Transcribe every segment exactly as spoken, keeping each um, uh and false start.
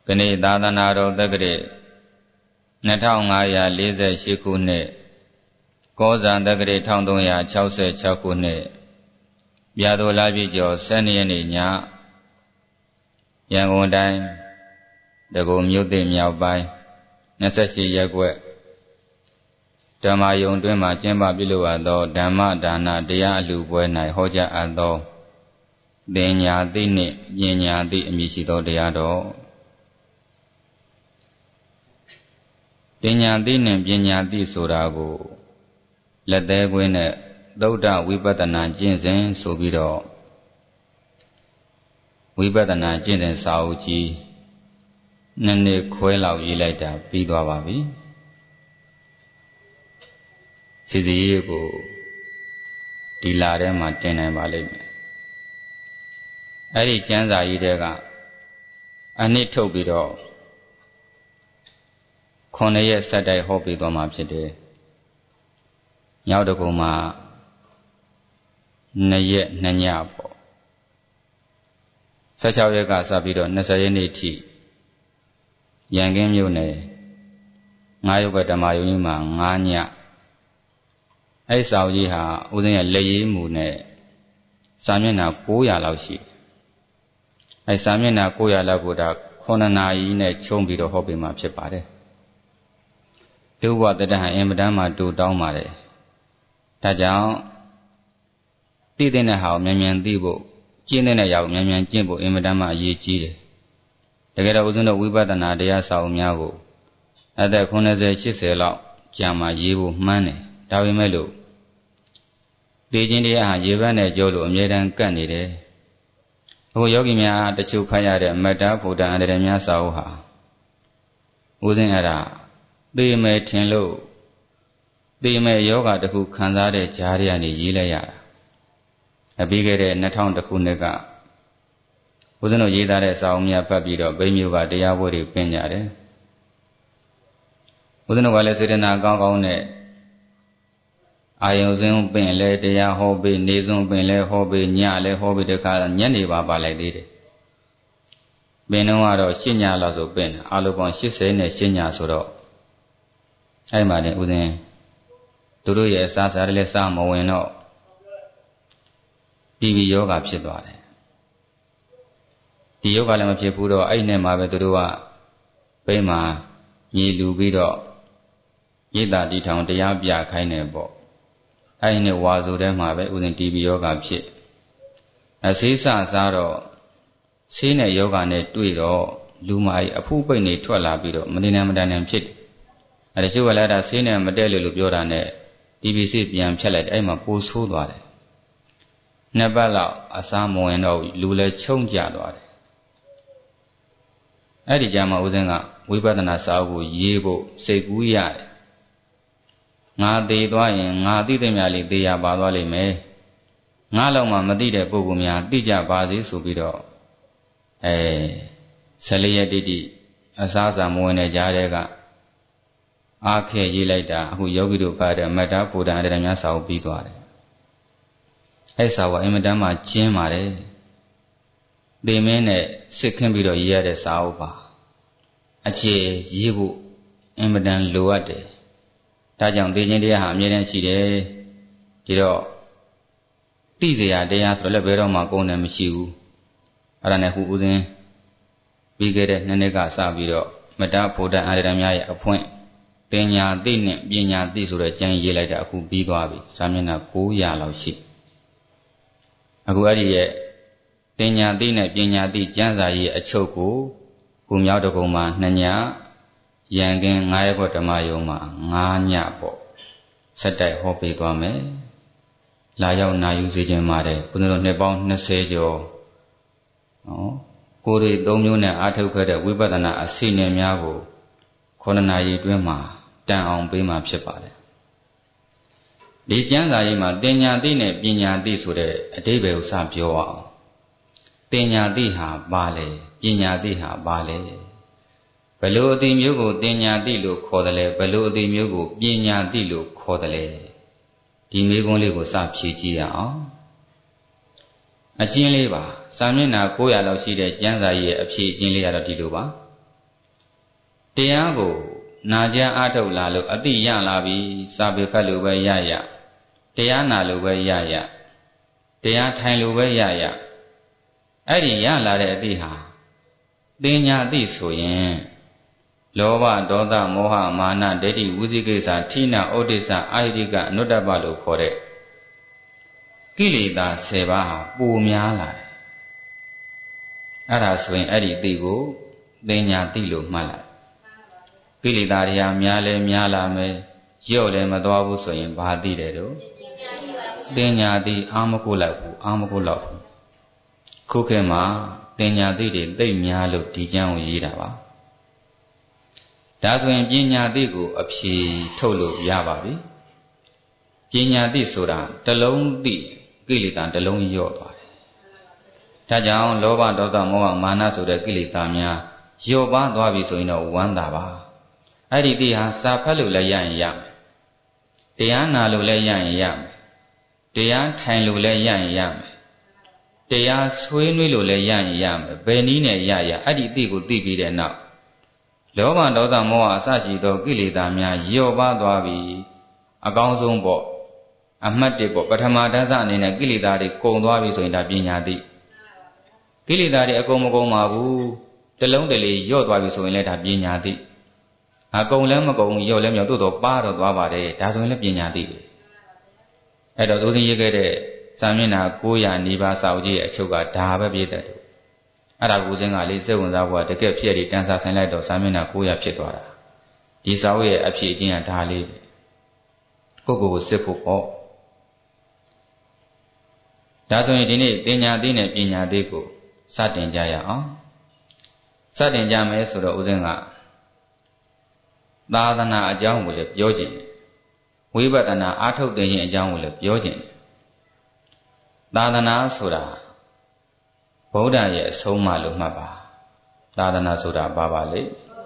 နေ့သာသနာတော်တက္ကရာနှစ်ထောင်ငါးရာလေးဆယ်ရှစ်ခုနှစ်ကောဇန်တက္ကရာတစ်ထောင်သုံးရာခြောက်ဆယ်ခြောက်ခုနှစ်ပြာတော်လပြည့်ကျော်ဆယ်နှစ်ရက်နေ့ညရန်ကုန်တိုင်းဒဂုံမြို့သစ်မြောက်ပိုင်းနှစ်ဆယ့်ရှစ်ရပ်ကွက်ဓမ္မယုံတွင်မှကျင်းပပြုလုပ်အပ်သောဓမ္မဒါနတရားအလှူပွဲ၌ဟောကြားအပ်သောသင်ညာတိနှင့်ပညာတိအမည်ရှိသောတရားတော်ပညာတိနှင့်ပညာတိဆိုတာကိုလက်သေးကွင်းနဲ့သုဒ္ဓဝိပဿနာကျင့်စဉ်ဆိုပြီးတော့ဝိပဿနာကျင့်တဲ့စာအုပ်ကြီးနှစ်နှစ်ခွဲလောက်ရေးလိုက်တာပြီးသွားပါပြီစီစီရေးကိုဒီလာထဲမှာတင်နိုင်ပါလိမ့်မယ်အဲ့ဒီကျမ်းစာကြီးတဲကအနှစ်ထုတ်ပြီးတော့ခုနှစ်ရက်ဆက်တိုက်ဟောပြီးသွားမှာဖြစ်တယ်ညောက်တကုံမှာနှစ်ရက်နှစ်ညပေါ့ဆယ်ခြောက်ရက်ကစပြီးတော့နှစ်ဆယ်ရက်နေ့ထိရန်ကင်းမြို့နယ်ငါးရုပ်ကဓမ္မယုံကြီးမှာငါးညအဲ့စာအုပ်ကြီးဟာဦးဇင်းရဲ့လက်ရေးမူနဲ့စာမျက်နှာ၉ရာလောက်ရှိအဲ့စာမျက်နှာ၉ရာလောက်ကိုဒါခုနှစ်နာရီနဲ့ချုံပြီးတော့ဟောပေးမှာဖြစ်ပါတယ်ဒုဘဝတတဟံအင်မတန်မှတူတောင်းပါတယ်ဒါကြောင့်သိတဲ့ဟာကိုမြန်မြန်သိဖို့ကျင့်တဲ့ရာကိုမြန်မြန်ကျင့်ဖို့အင်မတန်မှအရေးကြီးတယ်တကယ်တော့ဦးဇင်းတို့ဝိပဿနာတရားစာအုပ်များကိုအသက်ခုနှစ်ဆယ်ရှစ်ဆယ်လောက်ကြာမှရေးဖို့မှန်းတယ်ဒါပေမဲ့လို့သိခြင်းတရားဟာရေဘက်နဲ့ကြောလို့အမြဲတမ်းကပ်နေတယ်အခုယောဂီများတချို့ဖတ်ရတဲ့မတ္တဗုဒ္ဓအန္တရာယ်များစာအုပ်ဟာဦးဇင်းအဲ့ဒါသိမယ်ထင်လို့သိမယ်ယောဂတစ်ခုခံစားတဲ့ကြားရကနေရေးလိုက်ရတာအပြီးခဲ့တဲ့နှစ်ထောင်တစ်ခုနှစ်ကဦးဇင်းတို့ရေးသားတဲ့စာအုပ်များဖတ်ပြီးတော့ဘိမျိုးကတရားပွဲတွေပြင်ကြတယ်ဦးဇင်းတို့ကလည်းစေတနာကောင်းကောင်းနဲ့အာယုံစင်းပင်လဲတရားဟောပေးနေစွန်းပင်လဲဟောပေးညလဲဟောပေးတခါညနေပါပါလိုက်သေးတယ်ပင်တော့ကတော့ရှစ်ညလောက်ဆိုပင်အလုံးပေါင်းရှစ်ဆယ်နဲ့ရှစ်ညဆိုတော့အဲ့မှာနေဦးဇင်းသူတို့ရဲ့အစားစားလည်းစားမဝင်တော့တီဗီယောဂဖြစ်သွားတယ်ဒီယောဂလည်းမဖြစ်ဘူးတော့အဲ့နဲ့မှာပဲသူတို့ကပိမှာမြေလူပြီးတော့ရိတ်တာတီထောင်တရားပြခိုင်းတယ်ပေါ့အဲ့ဒီနဲ့ဝါဆိုတဲ့မှာပဲဥစဉ်တီဗီယောဂဖြစ်အဆေးစစားတော့ဆေးနဲ့ယောဂနဲ့တွေ့တော့လူမကြီးအဖူးပိတ်နေထွက်လာပြီးတော့မနေနိုင်မတန်နိုင်ဖြစ်တယ်အဲ့ဒါကျုပ်ကလည်းဒါဆေးနဲ့မတည့်လို့လို့ပြောတာနဲ့တီဗီဆေးပြန်ဖြတ်လိုက်အဲ့မှာပိုဆိုးသွားတယ်နှစ်ပတ်လောက်အစားမဝင်တော့လူလည်းချုံကြသွားတယ်အဲ့ဒီကြမှာဦးဇင်းကဝိပဿနာစာအုပ်ကိုရေးဖို့စိတ်ကူးရတယ်ငါသိသွားရင်ငါသိတဲ့များလေးသိရပါသွားလိမ့်မယ်ငါလောက်မှမသိတဲ့ပုဂ္ဂိုလ်များသိကြပါစေဆိုပြီးတော့အဲဆယ်လေးရက်တိတိအစားစာမဝင်တဲ့ကြားတဲ့ကအားခဲရေးလိုက်တာအခုယောဂီတို့ဖတ်တဲ့မတ္တဗုဒ္ဓအန္တရာယ်များစာအုပ်ပြီးသွားတယ်အဲ့စာကအင်မတန်မှကျင်းပါတယ်သိမင်းနဲ့စစ်ခင်းပြီးတော့ရေးရတဲ့စာအုပ်ပါအခြေရေးဖို့အင်မတန်လိုအပ်တယ်ဒါကြောင့်သိခြင်းတရားဟာအမြဲတမ်းရှိတယ်ဒီတော့သိစရာတရားဆိုတော့လည်းဘယ်တော့မှကုန်တယ်မရှိဘူးအဲ့ဒါနဲ့ဟူဦးဇင်းပြီးခဲ့တဲ့နှစ်နှစ်ကစပြီးတော့မတ္တဗုဒ္ဓအန္တရာယ်များရဲ့အဖွင့်ပညာသိနဲ့ပညာသိဆိုတဲ့ကျမ်းရေးလိုက်တာအခုပြီးသွားပြီစာမျက်နှာ၉ရာလောက်ရှိအခုအဲ့ဒီရဲ့ပညာသိနဲ့ပညာသိကျမ်းစာရေးအချုပ်ကိုဘုံမြောက်တကုံမှာနှစ်ညရန်ကင်းငါးရက်ကွက်ဓမ္မယုံမှာငါးညပေါ့ဆက်တိုက်ဟောပေးသွားမယ်လာရောက်နာယူစေခြင်းပါတယ်ဘုန်းတော်နှစ်ပေါင်းနှစ်ဆယ်ကျော်နော်ကိုယ်တွေသုံးမျိုးနဲ့အားထုတ်ခဲ့တဲ့ဝိပဿနာအစီအစဉ်များကိုခုနှစ်နာရီအတွင်းမှာတန်အောင်ပေးမှာဖြစ်ပါတယ်ဒီကျမ်းစာရေးမှာတင်ညာသိနဲ့ပညာသိဆိုတဲ့အဓိပ္ပာယ်ကိုစပြောအောင်တင်ညာသိဟာဘာလဲပညာသိဟာဘာလဲဘယ်လိုအသိမျိုးကိုတင်ညာသိလို့ခေါ်တယ်လဲဘယ်လိုအသိမျိုးကိုပညာသိလို့ခေါ်တယ်လဲဒီမေးခွန်းလေးကိုစဖြေကြည့်ရအောင်အကျဉ်းလေးပါစာမျက်နှာ၉ရာလောက်ရှိတဲ့ကျမ်းစာရေးရဲ့အဖြေအကျဉ်းလေးကတော့ဒီလိုပါတရားကိုနာကြအားထုတ်လာလို့အတိရလာပြီစာပေဖတ်လို့ပဲရရတရားနာလို့ပဲရရတရားထိုင်လို့ပဲရရအဲ့ဒီရလာတဲ့အတိဟာတင်ညာအတိဆိုရင်လောဘဒေါသမောဟမာနဒိဋ္ဌိဝိသိကိစ္စထိနာဩဒိစ္စအာဟိတိကအနုတ္တပလို့ခေါ်တဲ့ကိလေသာဆယ်ပါးဟာပိုများလာတယ်အဲ့ဒါဆိုရင်အဲ့ဒီတိကိုတင်ညာတိလို့မှတ်လိုက်ကိလေသာတွေဟာများလဲများလာမယ်ရော့လည်းမသွားဘူးဆိုရင်ဘာသိတယ်တော့တင်ညာတိအာမကုလောက်ဘူးအာမကုလောက်ဘူးခုခေတ်မှာတင်ညာတိတွေသိပ်များလို့ဒီကျမ်းကိုရေးတာပါဒါဆိုရင်ပညာတိကိုအဖြေထုတ်လို့ရပါပြီပညာတိဆိုတာတစ်လုံးသိကိလေသာတစ်လုံးရော့သွားတယ်ဒါကြောင့်လောဘဒေါသမောဟမာနဆိုတဲ့ကိလေသာများရော့ပါသွားပြီဆိုရင်တော့ဝမ်းသာပါအဲ့ဒီတိဟာစာဖတ်လို့လည်းရရင်ရမယ်တရားနာလို့လည်းရရင်ရမယ်တရားထိုင်လို့လည်းရရင်ရမယ်တရားဆွေးနွေးလို့လည်းရရင်ရမယ်ဘယ်နည်းနဲ့ရရအဲ့ဒီတိကိုသိပြီးတဲ့နောက်လောဘဒေါသမောဟအစရှိသောကိလေသာများရော့ပါသွားပြီအကောင်းဆုံးပေါ့အမှတ်တစ်ပေါ့ပထမဓာတ်အနေနဲ့ကိလေသာတွေကုန်သွားပြီဆိုရင်ဒါပညာတိကိလေသာတွေအကုန်မကုန်ပါဘူးတလုံးတလေရော့သွားပြီဆိုရင်လည်းဒါပညာတိအကုန်လည်းမကုန်ရော့လည်းမရော့တို့တော့ပါတော့သွားပါတယ်ဒါဆိုရင်လည်းပညာတိပဲအဲ့တော့သုံးစင်းရေးခဲ့တဲ့စာမျက်နှာ၉၀၀နေပါစာအုပ်ကြီးရဲ့အချုပ်ကဒါပဲပြည့်တယ်အဲ့ဒါကိုစဉ်းကလေးစိတ်ဝင်စားဖို့တကယ်ဖြစ်ရည်တန်းစာဆိုင်လိုက်တော့စာမျက်နှာ၉၀၀ဖြစ်သွားတာဒီစာအုပ်ရဲ့အဖြစ်အချင်းကဒါလေးပဲကိုယ့်ကိုယ်ကိုစစ်ဖို့ပေါ့ဒါဆိုရင်ဒီနေ့ပညာသိနဲ့ပညာသိကိုစတင်ကြရအောင်စတင်ကြမယ်ဆိုတော့ဦးဇင်းကသာသနာအကြောင်းကိုလည်းပြောခြင်းဝိပဿနာအာထုတ်တဲ့ရင်အကြောင်းကိုလည်းပြောခြင်းသာသနာဆိုတာဗုဒ္ဓရဲ့အဆုံးအမလို့မှတ်ပါသာသနာဆိုတာဘာပါလဲ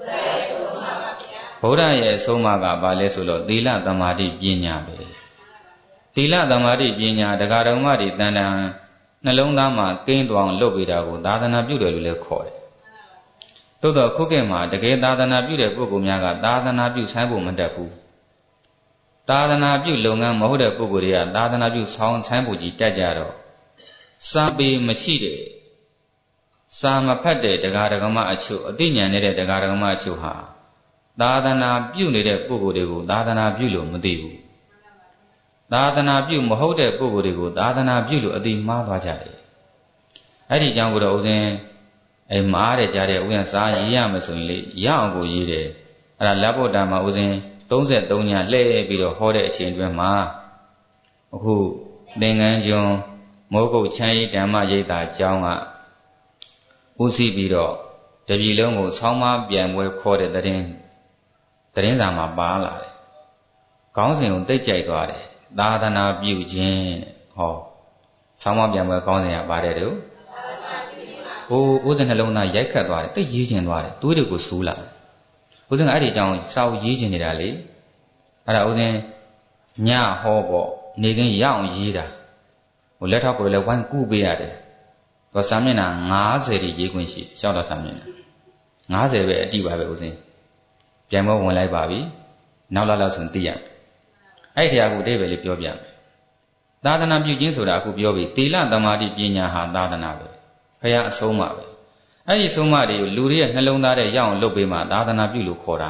ဗုဒ္ဓရဲ့အဆုံးအမကဘာလဲဆိုတော့သီလသမာဓိပညာပဲသီလသမာဓိပညာတရားတော်မတွေတန်တန်နှလုံးသားမှာကင်းသွားအောင်လုပ်ပေးတာကိုသာသနာပြုတယ်လို့လည်းခေါ်တယ်သို့တော့ခုခေတ်မှာတကယ်သာသနာပြုတဲ့ပုဂ္ဂိုလ်များကသာသနာပြုဆိုင်ဖို့မတတ်ဘူးသာသနာပြုလုပ်ငန်းမဟုတ်တဲ့ပုဂ္ဂိုလ်တွေကသာသနာပြုဆောင်ဆိုင်ဖို့ကြီးတက်ကြတော့စာပေမရှိတဲ့စာမဖတ်တဲ့တရားဓမ္မအချို့အသိဉာဏ်နေတဲ့တရားဓမ္မအချို့ဟာသာသနာပြုနေတဲ့ပုဂ္ဂိုလ်တွေကိုသာသနာပြုလို့မသိဘူးသာသနာပြုမဟုတ်တဲ့ပုဂ္ဂိုလ်တွေကိုသာသနာပြုလို့အသိမှားသွားကြတယ်အဲ့ဒီကြောင့်ကိုတော့ဦးဇင်းအဲမှားတဲ့ကြားတဲ့ဦးဇင်းစာရေးရမယ်ဆိုရင်လေရအောင်ကိုရေးတယ်အဲ့ဒါလက်ဖို့တာမှာဦးဇင်းသုံး၃ညလှည့်ပြီးတော့ဟောတဲ့အချိန်တွင်မှာအခုသင်္ကန်းကျွန်းမိုးကုတ်ချမ်းရီဓမ္မရိပ်သာကျောင်းကဦးစီးပြီးတော့တပြည်လုံးကိုဆောင်းမပြန်ပွဲခေါ်တဲ့တရင်တရင်စာမှာပါလာတယ်ခေါင်းစဉ်ကိုတိတ်ကြိုက်သွားတယ်သာသနာပြုခြင်းဟောဆောင်းမပြန်ပွဲခေါင်းစဉ်ကပါတယ်တို့ဟိုဦးဇင်းနှလုံးသားရိုက်ခတ်သွားတယ်တိတ်ရေးကျင်သွားတယ်သွေးတွေကိုစူးလာတယ်ဦးဇင်းကအဲ့ဒီအကြောင်းစာအုပ်ရေးကျင်နေတာလေအဲ့ဒါဦးဇင်းညဟောပေါ့နေကင်းရအောင်ရေးတာဟိုလက်ထောက်ကိုလည်းဝိုင်းကူးပေးရတယ်တော့စာမျက်နှာ၅၀တိရေးခွင့်ရှိရှောက်တော့စာမျက်နှာ၅၀ပဲအတိပါပဲဦးဇင်းပြန်မဝင်လိုက်ပါပြီနောက်လာလောက်ဆိုသိရအဲ့ဒီအရာကိုအဓိပ္ပာယ်လေးပြောပြမယ်သာသနာပြုခြင်းဆိုတာအခုပြောပြီသီလသမာဓိပညာဟာသာသနာပဲဘုရားအဆုံးအမပဲအဲ့ဒီဆုံးအမတွေကိုလူတွေရဲ့နှလုံးသားထဲရအောင်လုပ်ပေးမှသာသနာပြုလို့ခေါ်တာ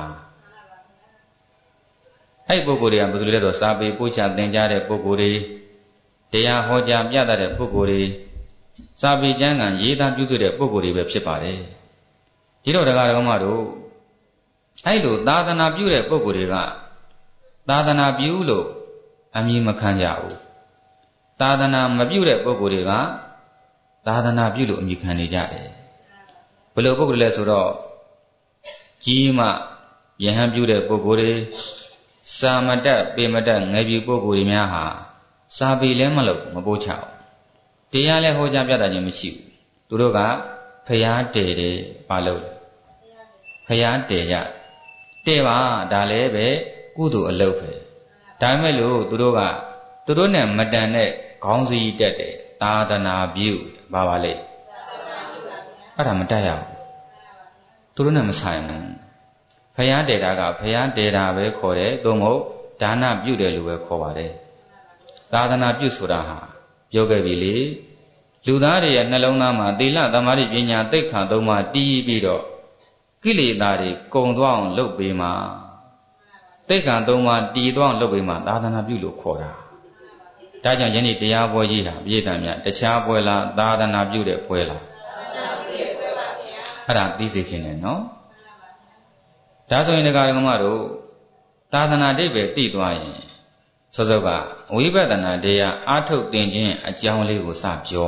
အဲ့ဒီပုဂ္ဂိုလ်တွေကဘယ်လိုလဲတော့စာပေပို့ချသင်ကြားတဲ့ပုဂ္ဂိုလ်တွေတရားဟောကြားပြသတဲ့ပုဂ္ဂိုလ်တွေစာပေကျမ်းဂန်ရေးသားပြုစုတဲ့ပုဂ္ဂိုလ်တွေပဲဖြစ်ပါတယ်ဒီတော့တရားတော်မတို့အဲ့လိုသာသနာပြုတဲ့ပုဂ္ဂိုလ်တွေကသာသနာပြုလို့အမည်မခံကြဘူးသာသနာမပြုတဲ့ပုဂ္ဂိုလ်တွေကသာသနာပြုလို့အမည်ခံနေကြတယ်ဘယ်လိုပုဂ္ဂိုလ်လဲဆိုတော့ကြီးမှယဟန်ပြုတဲ့ပုဂ္ဂိုလ်တွေစာမတတ်ပေမတတ်ငယ်ပြူပုဂ္ဂိုလ်တွေများဟာစာပေလည်းမလုပ်မပို့ချဘူးတရားလည်းဟောကြားပြတာခြင်းမရှိဘူးသူတို့ကဖျားတည်တယ်ဘာလို့လဲဖျားတည်ရတဲ့ပါဒါလည်းပဲကုသိုလ်အလုပ်ပဲဒါပေမဲ့လို့သူတို့ကသူတို့နဲ့မတန်တဲ့ခေါင်းစည်းတက်တယ်သာသနာပြုဘာပါလဲအဲ့ဒါမတတ်ရဘူးသူတို့နဲ့မဆိုင်ဘူးဖယားတေတာကဖယားတေတာပဲခေါ်တယ်သို့မဟုတ်ဒါနပြုတယ်လို့ပဲခေါ်ပါတယ်သာသနာပြုဆိုတာဟာပြောခဲ့ပြီလေလူသားတွေရဲ့နှလုံးသားမှာသီလသမာဓိပညာသိက္ခာသုံးပါးတည်ပြီးတော့ကိလေသာတွေကုန်သွားအောင်လုပ်ပေးမှာသိက္ခာသုံးပါးတည်သွားအောင်လုပ်ပေးမှာသာသနာပြုလို့ခေါ်တာဒါကြောင့်ယနေ့တရားပွဲကြီးဟာပြည်သားများတခြားပွဲလားသာသနာပြုတဲ့ပွဲလားသာသနာပြုတဲ့ပွဲပါဗျာအဲ့ဒါသိစေချင်တယ်နော်ဒါဆိုရင်ဒကာဒကမတို့သာသနာတိပဲသိသွားရင်စောစောကဝိပဿနာတရားအာထုတ်သင်ခြင်းအကြောင်းလေးကိုစပြော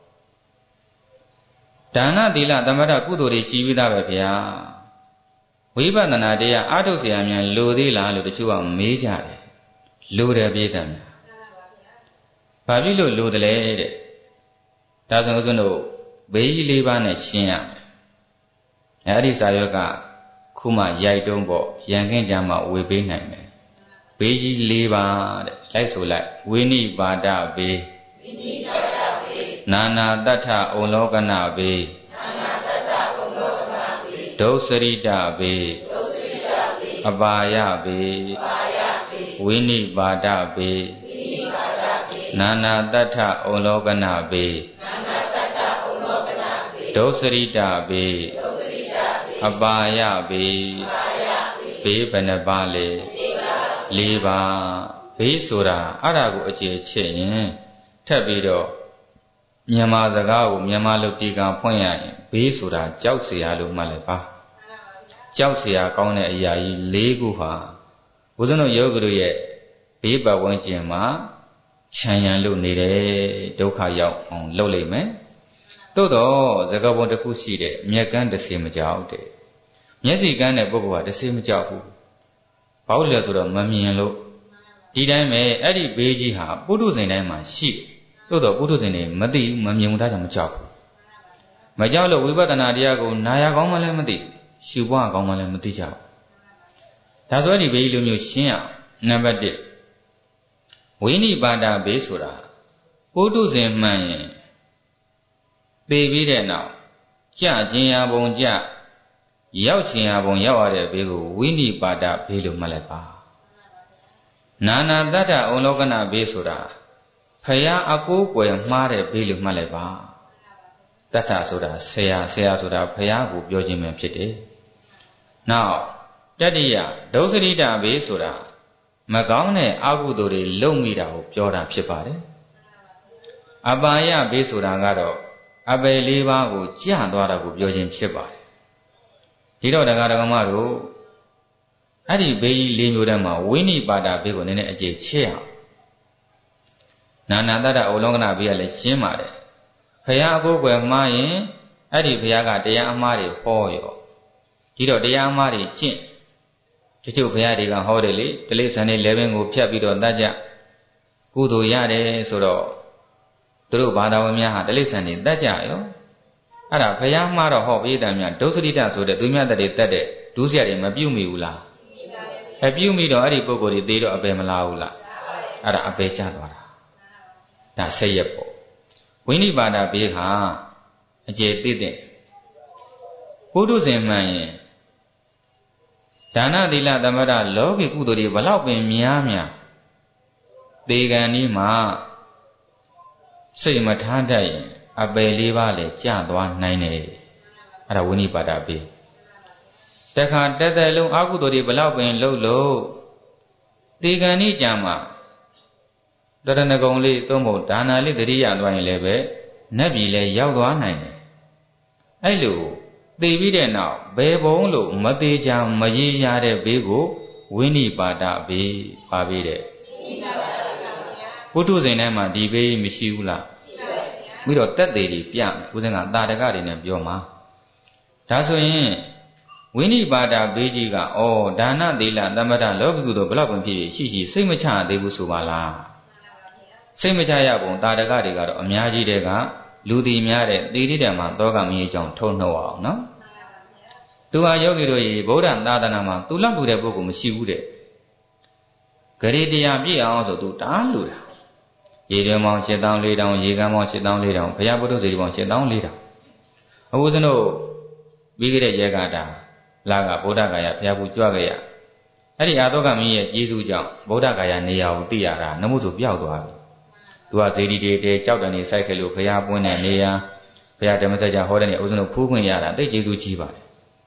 ဒါနသီလသမထကုသိုလ်တွေရှိပြီးသားပဲဗျာဝိပဿနာတရားအာထုတ်เสียမြန်လိုသေးလားလို့တချို့ကမေးကြတယ်လိုတယ်ပြည်သားများဘာဖြစ်လို့လိုတယ်လဲတဲ့ဒါဆိုဦးဇင်းတို့ဘေးကြီးလေးပါးနဲ့ရှင်းရမယ်အဲဒီစာရွက်ကခုမှရိုက်တုံးပေါ့ရန်ခင်းကြမှာဝေပေးနိုင်မယ်ဘေးကြီးလေးပါးတဲ့လိုက်ဆိုလိုက်ဝိနိပါဒဘေးဝိနိပါဒဘေးနာနာတတ္ထဩလောကနာဘေးနာနာတတ္ထဩလောကနာဘေးဒုစရိတဘေးဒုစရိတဘေးအပါယဘေးအပါယဘေးဝိနိပါဒဘေးဝိနိပါဒဘေးနာနာတတ္ထဩလောကနာဘေးနာနာတတ္ထဩလောကနာဘေးဒုစရိတဘေးဒုစရိတဘေးအပါယဘေးအပါယဘေးဘေးဘယ်နှပါလဲလေးပါဘေးဆိုတာအဲ့ဒါကိုအခြေချက်ရင်ထပ်ပြီးတော့မြန်မာစကားကိုမြန်မာလိုတီကံဖွင့်ရရင်ဘေးဆိုတာကြောက်เสียလို့မှတ်လိုက်ပါကြောက်เสียကောင်းတဲ့အရာကြီး၄ခုဟာဘုဇနုယောဂတို့ရဲ့ဘေးပတ်ဝန်းကျင်မှာခြံရံလို့နေတယ်ဒုက္ခရောက်အောင်လုပ်လိုက်မယ်သို့တော့စကားပုံတစ်ခုရှိတယ်မျက်ကန်းတစ်စေမကြောက်တဲ့မျက်စိကန်းတဲ့ပုဂ္ဂိုလ်ကတစ်စေမကြောက်ဘူးဘာလို့လဲဆိုတော့မမြင်လို့ဒီတိုင်းပဲအဲ့ဒီဘေးကြီးဟာပုထုဇဉ်တိုင်းမှာရှိသို့တော့ပုထုဇဉ်တွေမသိဘူးမမြင်ဘူးဒါကြောင့်မကြောက်ဘူးမကြောက်လို့ဝိပဿနာတရားကိုနာရကောင်းမှလည်းမသိရှုပွားကောင်းမှလည်းမသိကြဘူးဒါဆိုဒီဘေးကြီးလိုမျိုးရှင်းအောင်နံပါတ်၁ဝိနိပါဒဘေးဆိုတာပုထုဇဉ်မှန်ရင်သိပြီးတဲ့နောက်ကြခြင်းရာပုံကြရောက်ခြင်းရာပုံရောက်ရတဲ့ဘေးကိုဝိနိပါဒဘေးလို့မှတ်လိုက်ပါနာနာတတ္တဩလောကနာဘေးဆိုတာဖယားအကိုးကွယ်မှားတဲ့ဘေးလို့မှတ်လိုက်ပါတတ္ထဆိုတာဆရာဆရာဆိုတာဖယားကိုပြောခြင်းပဲဖြစ်တယ်နောက်တတိယဒုစရိတဘေးဆိုတာမကောင်းတဲ့အကုသိုလ်တွေလုပ်မိတာကိုပြောတာဖြစ်ပါတယ်အပါယဘေးဆိုတာကတော့အပယ်လေးပါးကိုကြသွားတာကိုပြောခြင်းဖြစ်ပါတယ်ဒီတော့ဒကာဒကမတို့အဲ့ဒီဘေးကြီးလေးမျိုးတည်းမှာဝိနိပါဒဘေးကိုနည်းနည်းအကျေချက်အောင်နာနာတတ္တဩလောကနာဘေးကလည်းရှင်းပါတယ်ဖယားအကိုးကွယ်မှားရင်အဲ့ဒီဖယားကတရားအမှားတွေဟောရောဒီတော့တရားအမှားတွေကျင့်တချို့ဖယားတွေကဟောတယ်လေတိလိစ္ဆာန်တွေလည်းပင်ကိုဖြတ်ပြီးတော့တတ်ကြကုသိုလ်ရတယ်ဆိုတော့သူတို့ဘာသာဝင်များဟာတိလိစ္ဆာန်တွေတတ်ကြရောအဲ့ဒါဖယားမှားတော့ဟောပေးတယ်များဒုစရိတဆိုတဲ့သူမြတ်တဲ့တက်တဲ့ဒုစရတွေမပြုတ်မိဘူးလားအပြုတ်မိတော့အဲ့ဒီပုဂ္ဂိုလ်တွေသေးတော့အပယ်မလားဘူးလားအဲ့ဒါအပယ်ကျသွားတာဒါစိတ်ရပေါ့ဝိနိပါဒဘေးဟာအကျေသိတဲ့ပုထုဇဉ်မှန်ရင်ဒါနသီလသမထလောကီကုသိုလ်တွေဘလောက်ပင်များများသေကံဤမှာစိတ်မထားတတ်ရင်အပယ်လေးပါးလည်းကျသွားနိုင်တယ်အဲ့ဒါဝိနိပါဒဘေးတခါတက်တက်လုံးအကုသိုလ်တွေဘလောက်ပင်လှုပ်လို့သေကံဤကြမှာတရဏဂုံလေးသုံးဖို့ဒါနာလေးတတိယသွားရင်လည်းပဲနတ်ပြည်လည်းရောက်သွားနိုင်တယ်အဲ့လိုသိပြီးတဲ့နောက်ဘယ်ဘုံလို့မသေးချာမရေရတဲ့ဘေးကိုဝိနိပါဒဘေးပါပြီးတဲ့ပုထုဇဉ်ထဲမှာဒီဘေးမရှိဘူးလားပြီးတော့တက်သေးတွေပြမယ်ဦးဇင်းကတာတကတွေနဲ့ပြောမှာဒါဆိုရင်ဝိနိပါဒဘေးကြီးကဩဒါနသီလသမထလောကီကုသိုလ်ဘလောက်ပင်ဖြစ်ရှိရှိစိတ်မချသေးဘူးဆိုပါလားစိတ်မချရပုံတာတကတွေကတော့အများကြီးတဲ့ကလူတီများတဲ့သီရိတံမှာသောကမင်းအကြောင်းထုံနှုတ်အောင်နော်သူဟာယောဂီတို့ရေဗုဒ္ဓသာသနာမှာသူလောက်လူတဲ့ပုဂ္ဂိုလ်မရှိဘူးတဲ့ဂရေတရားပြည့်အောင်ဆိုသူတားလူတာရေတွင်ပေါင်းရှစ်သောင်းလေးထောင်ရေကမ်းပေါင်းရှစ်သောင်းလေးထောင်ဘုရားပုထုဇဉ်ပေါင်းရှစ်သောင်းလေးထောင်အခုစနုပြီးကြတဲ့ရေကတာလာကဗုဒ္ဓဂါယဘုရားဘူးကြွခဲ့ရအဲ့ဒီအာသောကမင်းရဲ့ကျေးဇူးကြောင့်ဗုဒ္ဓဂါယနေရာကိုသိရတာနမို့ဆိုပြောက်သွားပြီသူကဇေဒီတေတေကြောက်တန်နေဆိုင်ခဲ့လို့ဘုရားပွင့်တဲ့နေရာဘုရားဓမ္မစကြာဟောတဲ့နေအုပ်စုတို့ဖူးခွင့်ရတာသိကျေးဇူးကြီးပါတယ်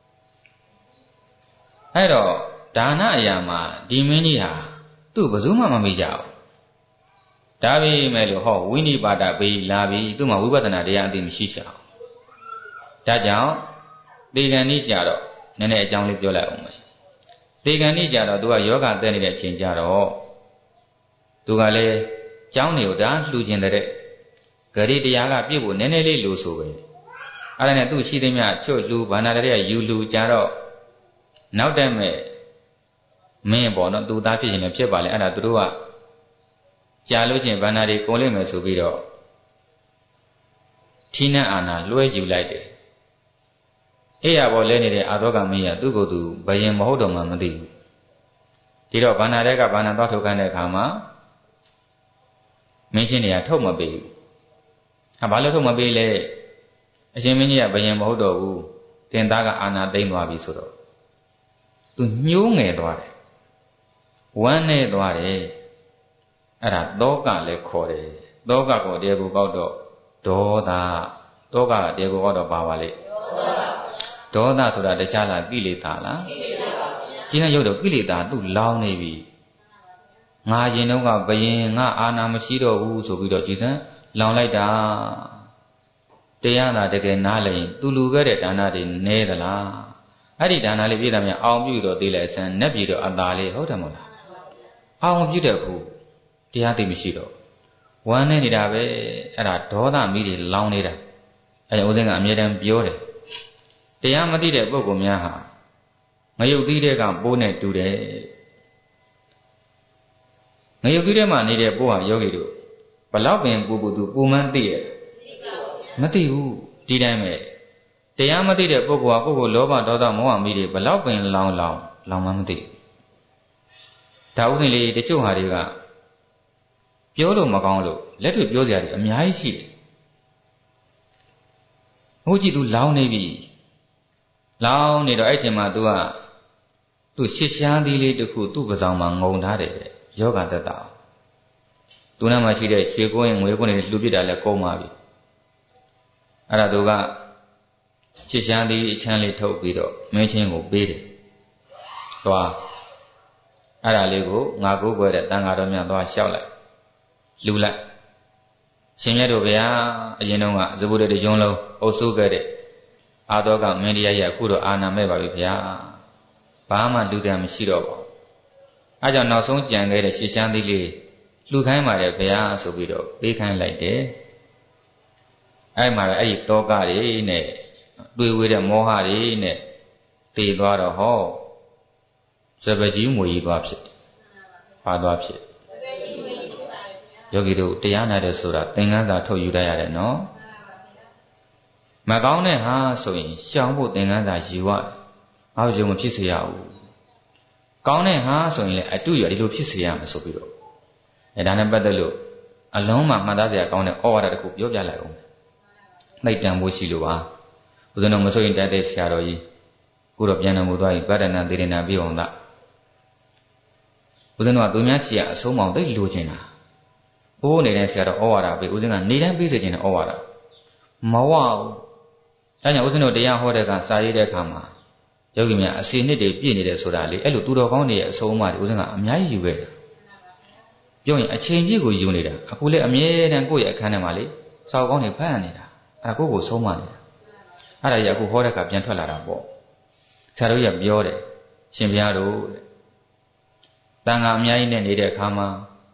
အဲ့တော့ဒါနအရာမှာဒီမင်းကြီးဟာသူ့ဘယ်သူမှမမေ့ကြဘူးဒါပေမဲ့လို့ဟောဝိနိပါဒပေးလာပြီသူ့မှာဝိပဿနာတရားအသိမရှိချအောင်ဒါကြောင့်သေကံဤကြတော့နည်းနည်းအကြောင်းလေးပြောလိုက်အောင်မယ်သေကံဤကြတော့သူကယောဂတက်နေတဲ့အချိန်ကြတော့သူကလည်းကျောင်းတွေကိုဒါလှူကျင်တဲ့ဂရိတရားကပြည့်ဖို့နည်းနည်းလေးလို့ဆိုပဲအဲ့ဒါနဲ့သူ့ရှိသမျှချွတ်လူဘာနာတည်းကယူလူကြတော့နောက်တက်မဲ့မင်းပေါ့နော်သူသားဖြစ်ရင်လည်းဖြစ်ပါလေအဲ့ဒါသူတို့ကကြာလို့ချင်းဘာနာတွေကုန်လိမ့်မယ်ဆိုပြီးတော့ဌိနအာနာလွှဲယူလိုက်တယ်အဲ့ရပေါ်လဲနေတဲ့အာသောကမင်းကသူ့ကိုယ်သူဘယင်မဟုတ်တော့မှမသိဘူးဒီတော့ဘာနာတဲ့ကဘာနာတော့ထုတ်ခိုင်းတဲ့အခါမှာမင်းချင်းတွေကထုတ်မပေးဘူးဟာဘာလို့ထုတ်မပေးလဲအရှင်မင်းကြီးကဘယင်မဟုတ်တော့ဘူးတင်သားကအာနာသိမ့်သွားပြီဆိုတော့သူညှိုးငယ်သွားတယ်ဝမ်းနေသွားတယ်အဲ့ဒါသောကလည်းခေါ်တယ်သောကကိုတရားကိုကောက်တော့ဒေါသသောကကတရားကိုကောက်တော့ပါပါလေဒေါသဆိုတာတခြားလားကိလေသာလားကိလေသာပါဗျာဒီကရုပ်တော့ကိလေသာသူ့လောင်းနေပြီငါရင်တော့ကဘယင်ငါအာနာမရှိတော့ဘူးဆိုပြီးတော့ကြည်စံလောင်လိုက်တာတရားသာတကယ်နားလည်ရင်သူလူခဲ့တဲ့ဒါနတွေနဲသလားအဲ့ဒီဒါနလေးပြည့်တယ်များအောင်ပြုတော့သေးလဲဆန်းနက်ပြည်တော့အသာလေးဟုတ်တယ်မဟုတ်လားအောင်ပြုတဲ့ခုတရားသိမရှိတော့ဝမ်းနေနေတာပဲအဲ့ဒါဒေါသမီးတွေလောင်းနေတာအဲ့ဒါဦးဇင်းကအမြဲတမ်းပြောတယ်တရားမသိတဲ့ပုဂ္ဂိုလ်များဟာငရုတ်သီးတဲ့ကပိုးနဲ့တူတယ်ငရုတ်သီးထဲမှာနေတဲ့ပိုးဟာယောဂီတို့ဘလောက်ပင်ပူပူသူပူမှန်းသိရဲ့မသိဘူးဒီတိုင်းပဲတရားမသိတဲ့ပုဂ္ဂိုလ်ဟာကိုယ့်ကိုလောဘဒေါသမောဟမီးတွေဘလောက်ပင်လောင်းလောင်းလောင်မှမသိဒါဥစဉ်လေးတချို့ဟာတွေကပြောလို့မကောင်းလို့လက်တွေ့ပြောစရာတွေအများကြီးရှိတယ်ဟုတ်ကြည့် तू လောင်းနေပြီလောင်းနေတော့အဲ့ချိန်မှာ तू ကသူ့ရှစ်ရှားသီးလေးတစ်ခုသူ့ပစောင်မှာငုံထားတယ်ယောဂတတသူနဲ့မှရှိတဲ့ရွှေကိုင်းငွေကိုင်းတွေလှူပစ်တာလည်းကုန်ပါပြီအဲ့ဒါသူကရှစ်ရှားသီးအချမ်းလေးထုတ်ပြီးတော့မင်းချင်းကိုပေးတယ်သွားအဲ့ဒါလေးကိုငါကိုးကွယ်တဲ့တန်ဃာတော်များသွားလျှောက်လိုက်လူလိုက်ရှင်မြတ်တို့ဗျာအရင်တုန်းကဇဗုဒ္ဓတယွန်းလုံးအုပ်စိုးခဲ့တဲ့အာသောကမင်းတရားရဲ့အခုတော့အာနာမဲ့ပါပြီဗျာဘာမှလူတန်းမရှိတော့ပါဘူးအဲကြောင့်နောက်ဆုံးကြံခဲ့တဲ့ရှစ်ရှမ်းသီးလေးလှူခိုင်းပါတယ်ဗျာဆိုပြီးတော့ပေးခိုင်းလိုက်တယ်အဲ့မှာပဲအဲ့ဒီတောကတွေနဲ့တွေ့ဝေးတဲ့မောဟတွေနဲ့တည်သွားတော့ဟောစပကြီးမွေကြီးသွားဖြစ်ပါသွားဖြစ်ယောဂီတို့တရားနာတဲ့ဆိုတာသင်္ကန်းစာထုတ်ယူတတ်ရတယ်နော်မကောင်းတဲ့ဟာဆိုရင်ရှောင်ဖို့သင်္ကန်းစာယူရတယ်ငါ့ရုံမဖြစ်စေရဘူးကောင်းတဲ့ဟာဆိုရင်လည်းအတုရဒီလိုဖြစ်စေရမယ်ဆိုပြီးတော့အဲဒါနဲ့ပတ်သက်လို့အလုံးမှာမှတ်သားစရာကောင်းတဲ့ဩဝါဒတစ်ခုပြောပြလိုက်အောင်နှိပ်တံဖို့ရှိလို့ပါဘုဇင်းတော်မဆိုရင်တက်တဲ့ဆရာတော်ကြီးကိုတော့ပြန်တော်မူသွားပြီဗတ္တနာသေရဏပြေအောင်သာဘုဇင်းတော်ကသူများရှိရအဆုံးမောင်သိလိုချင်တာဘိုးနေတဲ့ဆရာတော်ဩဝါဒပေးဦးဇင်းကနေတိုင်းပေးစေခြင်းနဲ့ဩဝါဒမဝဘူးဒါကြောင့်ဦးဇင်းတို့တရားဟောတဲ့ကစာရေးတဲ့အခါမှာယောဂီများအစီနှစ်တွေပြည့်နေတယ်ဆိုတာလေအဲ့လိုသူတော်ကောင်းတွေရဲ့အဆုံးအမတွေဦးဇင်းကအများကြီးယူခဲ့တယ်ပြောရင်အချိန်ပြည့်ကိုယူနေတာအခုလည်းအမြဲတမ်းကိုယ့်ရဲ့အခန်းထဲမှာလေစာကောင်းတွေဖတ်နေတာအဲ့ဒါကိုယ့်ကိုဆုံးမနေတာအဲ့ဒါကြီးအခုဟောတဲ့အခါပြန်ထွက်လာတာပေါ့ဆရာတို့ရပြောတယ်ရှင်ဘုရားတို့တန်ခါအများကြီးနဲ့နေတဲ့အခါမှာ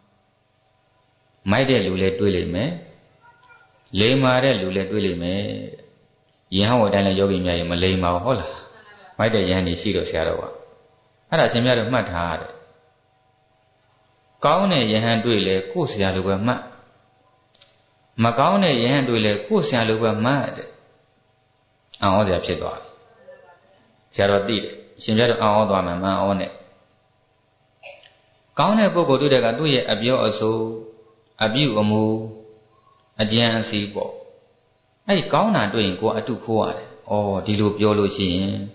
မိုက်တဲ့လူလည်းတွေးလိမ့်မယ်လိမ္မာတဲ့လူလည်းတွေးလိမ့်မယ်ယဟန်ဝတိုင်းလည်းယောဂီများရင်မလိမ္မာဘူးဟုတ်လားမိုက်တဲ့ယဟန်ကြီးရှိတော့ဆရာတော်ကအဲ့ဒါရှင်များတို့မှတ်ထားရတယ်ကောင်းတဲ့ယဟန်တွေးလေကိုယ်ဆရာလိုပဲမှတ်မကောင်းတဲ့ယဟန်တွေးလေကိုယ်ဆရာလိုပဲမှတ်တဲ့အံ့ဩစရာဖြစ်သွားပြီဆရာတော်သိတယ်ရှင်များတို့အံ့ဩသွားမှမှန်ဩနဲ့ကောင်းတဲ့ပုဂ္ဂိုလ်တွေ့တဲ့ကသူ့ရဲ့အပြောအဆိုအပြုအမူအကြံအစီပေါ့အဲ့ဒီကောင်းတာတွေ့ရင်ကိုယ်အတုခိုးရတယ်။ဩဒီလိုပြောလို့ရှိရင်ဒီ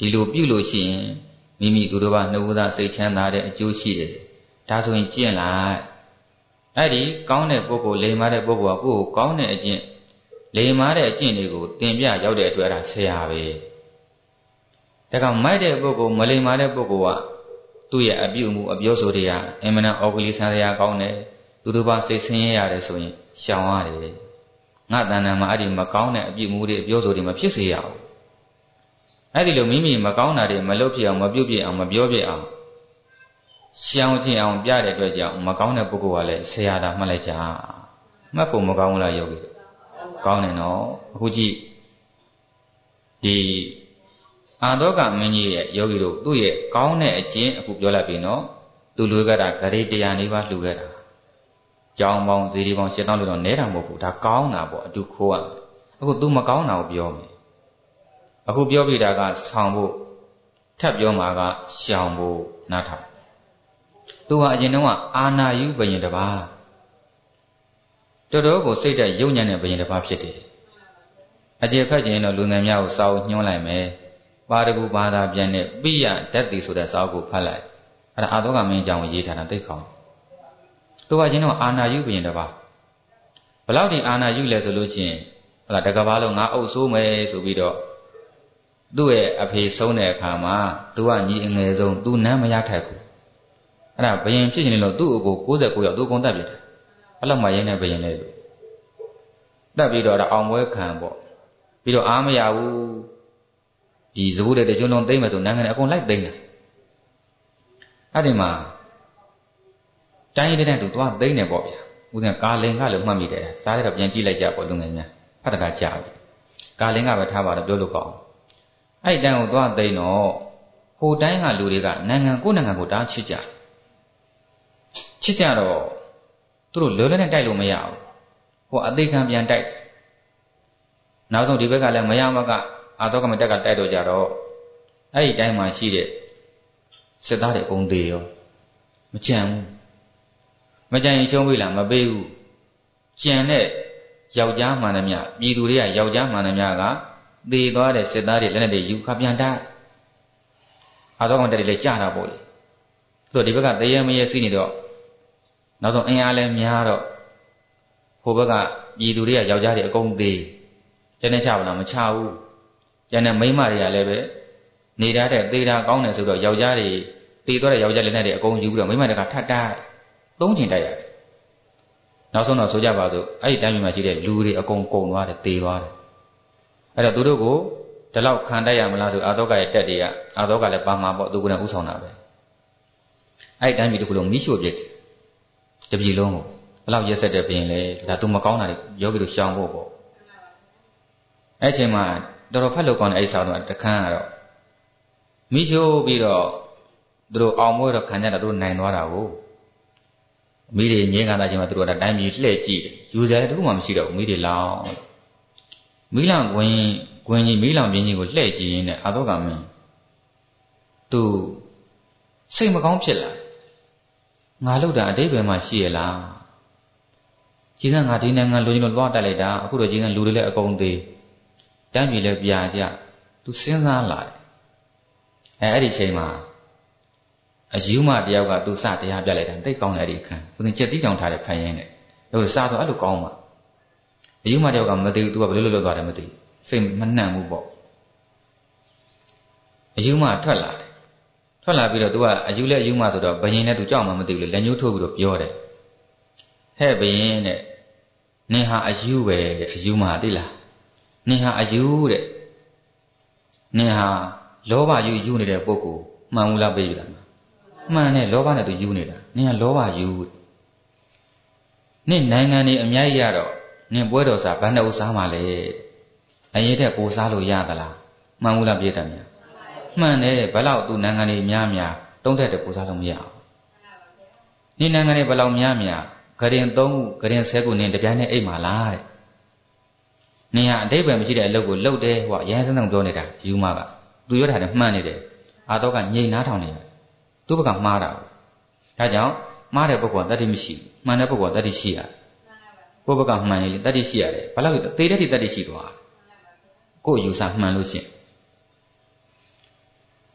ဒီလိုပြုလို့ရှိရင်မိမိသူတို့ဘာနှုတ်သားစိတ်ချမ်းသာတဲ့အကျိုးရှိတယ်ဒါဆိုရင်ကျင့်လိုက်အဲ့ဒီကောင်းတဲ့ပုဂ္ဂိုလ်လိမ္မာတဲ့ပုဂ္ဂိုလ်ကကိုယ့်ကိုကောင်းတဲ့အကျင့်လိမ္မာတဲ့အကျင့်တွေကိုသင်ပြရောက်တဲ့အတွက်အဲ့ဒါဆရာပဲဒါကမိုက်တဲ့ပုဂ္ဂိုလ်မလိမ္မာတဲ့ပုဂ္ဂိုလ်ကသူ့ရဲ့အပြုအမူအပြောဆိုတွေကအင်မတန်ဩဂလိဆန်းစရာကောင်းတယ်သူတို့ဘာစိတ်ဆင်းရဲရတယ်ဆိုရင်ရှောင်ရတယ်ငါတဏ္ဍာမှာအဲ့ဒီမကောင်းတဲ့အပြုအမူတွေအပြောဆိုတွေမဖြစ်စေရဘူးအဲ့ဒီလိုမိမိမကောင်းတာတွေမလုပ်ဖြစ်အောင်မပြုတ်ပြအောင်မပြောပြအောင်ရှောင်ကျင်အောင်ပြတဲ့အတွက်ကြောင့်မကောင်းတဲ့ပုဂ္ဂိုလ်ကလည်းဆရာသာမှတ်လိုက်ကြမှတ်ဖို့မကောင်းဘူးလားယောဂီကောင်းတယ်နော်အခုကြည့်ဒီအာသောကမင်းကြီးရဲ့ယောဂီတို့သူ့ရဲ့ကောင်းတဲ့အကျင့်အခုပြောလိုက်ပြီနော်သူလူခဲ့တာဂရေတရားနေပါလှူခဲ့တာကြောင်းပေါင်းဇီဒီပေါင်းရှစ်တောင်းလို့တော့နဲတာမဟုတ်ဘူးဒါကောင်းတာပေါ့အတူခိုးရအခု तू မကောင်းတာကိုပြောမယ်အခုပြောပြတာကဆောင်းဖို့ထပ်ပြောမှာကရှောင်ဖို့နားထောင်သူဟာအရင်တုန်းကအာနာယုဘယင်တစ်ပါးတော်တော်ကိုစိတ်ဓာတ်ယုံညံ့တဲ့ဘယင်တစ်ပါးဖြစ်တယ်အကျေဖက်ကျင်တော့လူငယ်များကိုစာအုပ်ညွှန်းလိုက်မယ်ပါရဂူဘာသာပြန်တဲ့ပိယဓာတ်တိဆိုတဲ့စာအုပ်ကိုဖတ်လိုက်အဲ့ဒါအာသောကမင်းအကြောင်းကိုရေးထားတာသိကောင်းသူဟာချင်းတော့အာနာယုဘယင်တစ်ပါးဘယ်လောက်ဒီအာနာယုလဲဆိုလို့ချင်းဟလာတကဘာလုံးငါအုပ်ဆိုးမယ်ဆိုပြီးတော့သူ့ရဲ့အဖေဆုံးတဲ့အခါမှာသူကညီအငယ်ဆုံးသူနမ်းမရထိုက်ဘူးအဲ့ဒါဘယင်ဖြစ်နေလို့သူ့အကိုကိုးဆယ်ကိုယောက်သူကုန်တတ်ပြတယ်အဲ့လောက်မှရင်းနေဘယင်လဲသူတက်ပြီးတော့အောင်ပွဲခံပေါ့ပြီးတော့အားမရဘူးဒီသဘူးတဲ့ကျွန်းလုံးသိမ့်မယ်ဆိုနိုင်ငံအကုန်လိုက်သိမ့်တယ်အဲ့ဒီမှာတိုင်းရတဲ့တူသွားသိမ့်နေပေါ့ဗျာဦးဇင်ကာလင်ကလည်းမှတ်မိတယ်စားရတော့ပြန်ကြည့်လိုက်ကြပေါ့လူငယ်များဖတ်တကကြာပြီကာလင်ကပဲထားပါတော့ပြောလို့ကောင်းအဲ့တန်းကိုသွားသိမ့်တော့ဟိုတိုင်းကလူတွေကနိုင်ငံကိုနိုင်ငံကိုတားချစ်ကြချစ်ကြတော့သူတို့လွယ်လွယ်နဲ့တိုက်လို့မရဘူးဟိုအသေးခံပြန်တိုက်နောက်ဆုံးဒီဘက်ကလည်းမရမကအာသောကမတက်ကတိုက်တော့ကြတော့အဲ့ဒီတိုင်းမှာရှိတဲ့စစ်သားတွေအကုန်သေးရောမကြံဘူးမကြံရင်ရှုံးပြီလားမပေးဘူးကြံတဲ့ယောက်ျားမှန်သမျှပြည်သူတွေကယောက်ျားမှန်သမျှကသေသွားတဲ့စစ်သားတွေလက်နဲ့တွေယူခပြန်တိုက်အာသောကမတက်တွေလည်းကြာတာပေါ့လေသူတို့ဒီဘက်ကတရေမရေစီးနေတော့နောက်ဆုံးအင်အားလည်းများတော့ဟိုဘက်ကပြည်သူတွေကယောက်ျားတွေအကုန်သေးကျန်တဲ့ချပါလားမချဘူးကျန်တဲ့မိန်းမတွေကလည်းပဲနေရတဲ့သေတာကောင်းတယ်ဆိုတော့ယောက်ျားတွေသေသွားတဲ့ယောက်ျားလက်နဲ့တွေအကုန်ယူပြီးတော့မိန်းမတွေကထပ်တိုက်သုံးချင်တိုက်ရတယ်နောက်ဆုံးတော့ဆိုကြပါစို့အဲ့ဒီတိုင်းပြည်မှာရှိတဲ့လူတွေအကုန်ကုန်သွားတယ်သေသွားတယ်အဲ့တော့သူတို့ကိုဒီလောက်ခံတိုက်ရမလားဆိုအာသောကရဲ့တက်တွေကအာသောကလည်းပါမှာပေါ့သူကလည်းဥဆောင်တာပဲအဲ့ဒီတိုင်းပြည်တခုလုံးမိရှို့ပြစ်တယ်တပြည်လုံးကိုဘယ်လောက်ရက်ဆက်တဲ့ပြင်လဲဒါသူမကောင်းတာတွေယောဂီတို့ရှောင်ဖို့ပေါ့အဲ့ချိန်မှာတော်တော်ဖတ်လို့ကောင်းတဲ့အဲ့ဆောင်းတော့တခန်းကတော့မိရှို့ပြီးတော့သူတို့အောင်မွေးတော့ခံကြတာသူတို့နိုင်သွားတာကိုမိတွေငင်းခံတာချိန်မှာသူတို့ကတိုင်းပြည်လှည့်ကြည့်တယ်ယူစရာတခုမှမရှိတော့ဘူးမိတွေလောင်မိလောင်ခွင်းခွင်းကြီးမိလောင်ပြင်းကြီးကိုလှည့်ကြည့်ရင်းနဲ့အာသောကမင်းသူစိတ်မကောင်းဖြစ်လာငါလို့တာအတိတ်ပဲမှရှိရလားကြီးစံငါဒီနိုင်ငံလူကြီးတို့လွှတ်တက်လိုက်တာအခုတော့ကြီးစံလူတွေလည်းအကုန်သေးတမ်းပြည်လည်းပြာကြသူစဉ်းစားလာတယ်အဲအဲ့ဒီချိန်မှာအယူမတယောက်ကသူစတရားပြလိုက်တာတိတ်ကောင်းတယ်ဒီခံသူကြက်တီးကြောင်ထားတဲ့ခံရင်းနဲ့လို့စားတော့အဲ့လိုကောင်းမှာအယူမတယောက်ကမသိဘူးသူကဘယ်လိုလုပ်လုပ်သွားတယ်မသိဘူးစိတ်မနှံ့ဘူးပေါ့အယူမထွက်လာတယ်ထွက်လာပြီးတော့ तू ကအယူလက်အယူမဆိုတော့ဘယင်နဲ့ तू ကြောက်မှမသိဘူးလေလက်ညှိုးထိုးပြီးတော့ပြောတယ်ဟဲ့ဘယင်တဲ့နင်ဟာအယူပဲတဲ့အယူမသိလားနင်ဟာအယူတဲ့နင်ဟာလောဘယူယူနေတဲ့ပုဂ္ဂိုလ်မှန်ဘူးလားပြေးလားမှန်တယ်လောဘနဲ့ तू ယူနေတာနင်ဟာလောဘယူနင်နိုင်ငံနေအများကြီးရတော့နင်ပွဲတော်စားဘယ်နဲ့ဥစားမှလဲအရင်တဲ့ပိုစားလို့ရသလားမှန်ဘူးလားပြေးတယ်များမှန်တယ်ဘယ်လောက်သူနိုင်ငံတွေများများတုံးတဲ့တဲ့ပူစားလို့မရဘူး။ဒီနိုင်ငံတွေဘယ်လောက်များများဂရင်သုံးခုဂရင်ဆဲခုနင်းတပြိုင်နဲ့အိတ်မှာလားတဲ့။နင်ဟာအတိတ်ပဲမရှိတဲ့အလုပ်ကိုလုပ်တယ်ဟောရဲစမ်းစမ်းပြောနေတာယူမကသူပြောတာလည်းမှန်နေတယ်။အာတော့ကငြိမ်နားထောင်နေတယ်။သူ့ဘက်ကမှားတာ။ဒါကြောင့်မှားတဲ့ပုဂ္ဂိုလ်ကတတ္တိမရှိဘူး။မှန်တဲ့ပုဂ္ဂိုလ်ကတတ္တိရှိရတယ်။ကိုယ့်ဘက်ကမှန်ရင်တတ္တိရှိရတယ်။ဘယ်လောက်သေတဲ့တိတတ္တိရှိသွား။ကိုယ့်ယူဆမှန်လို့ရှိရင်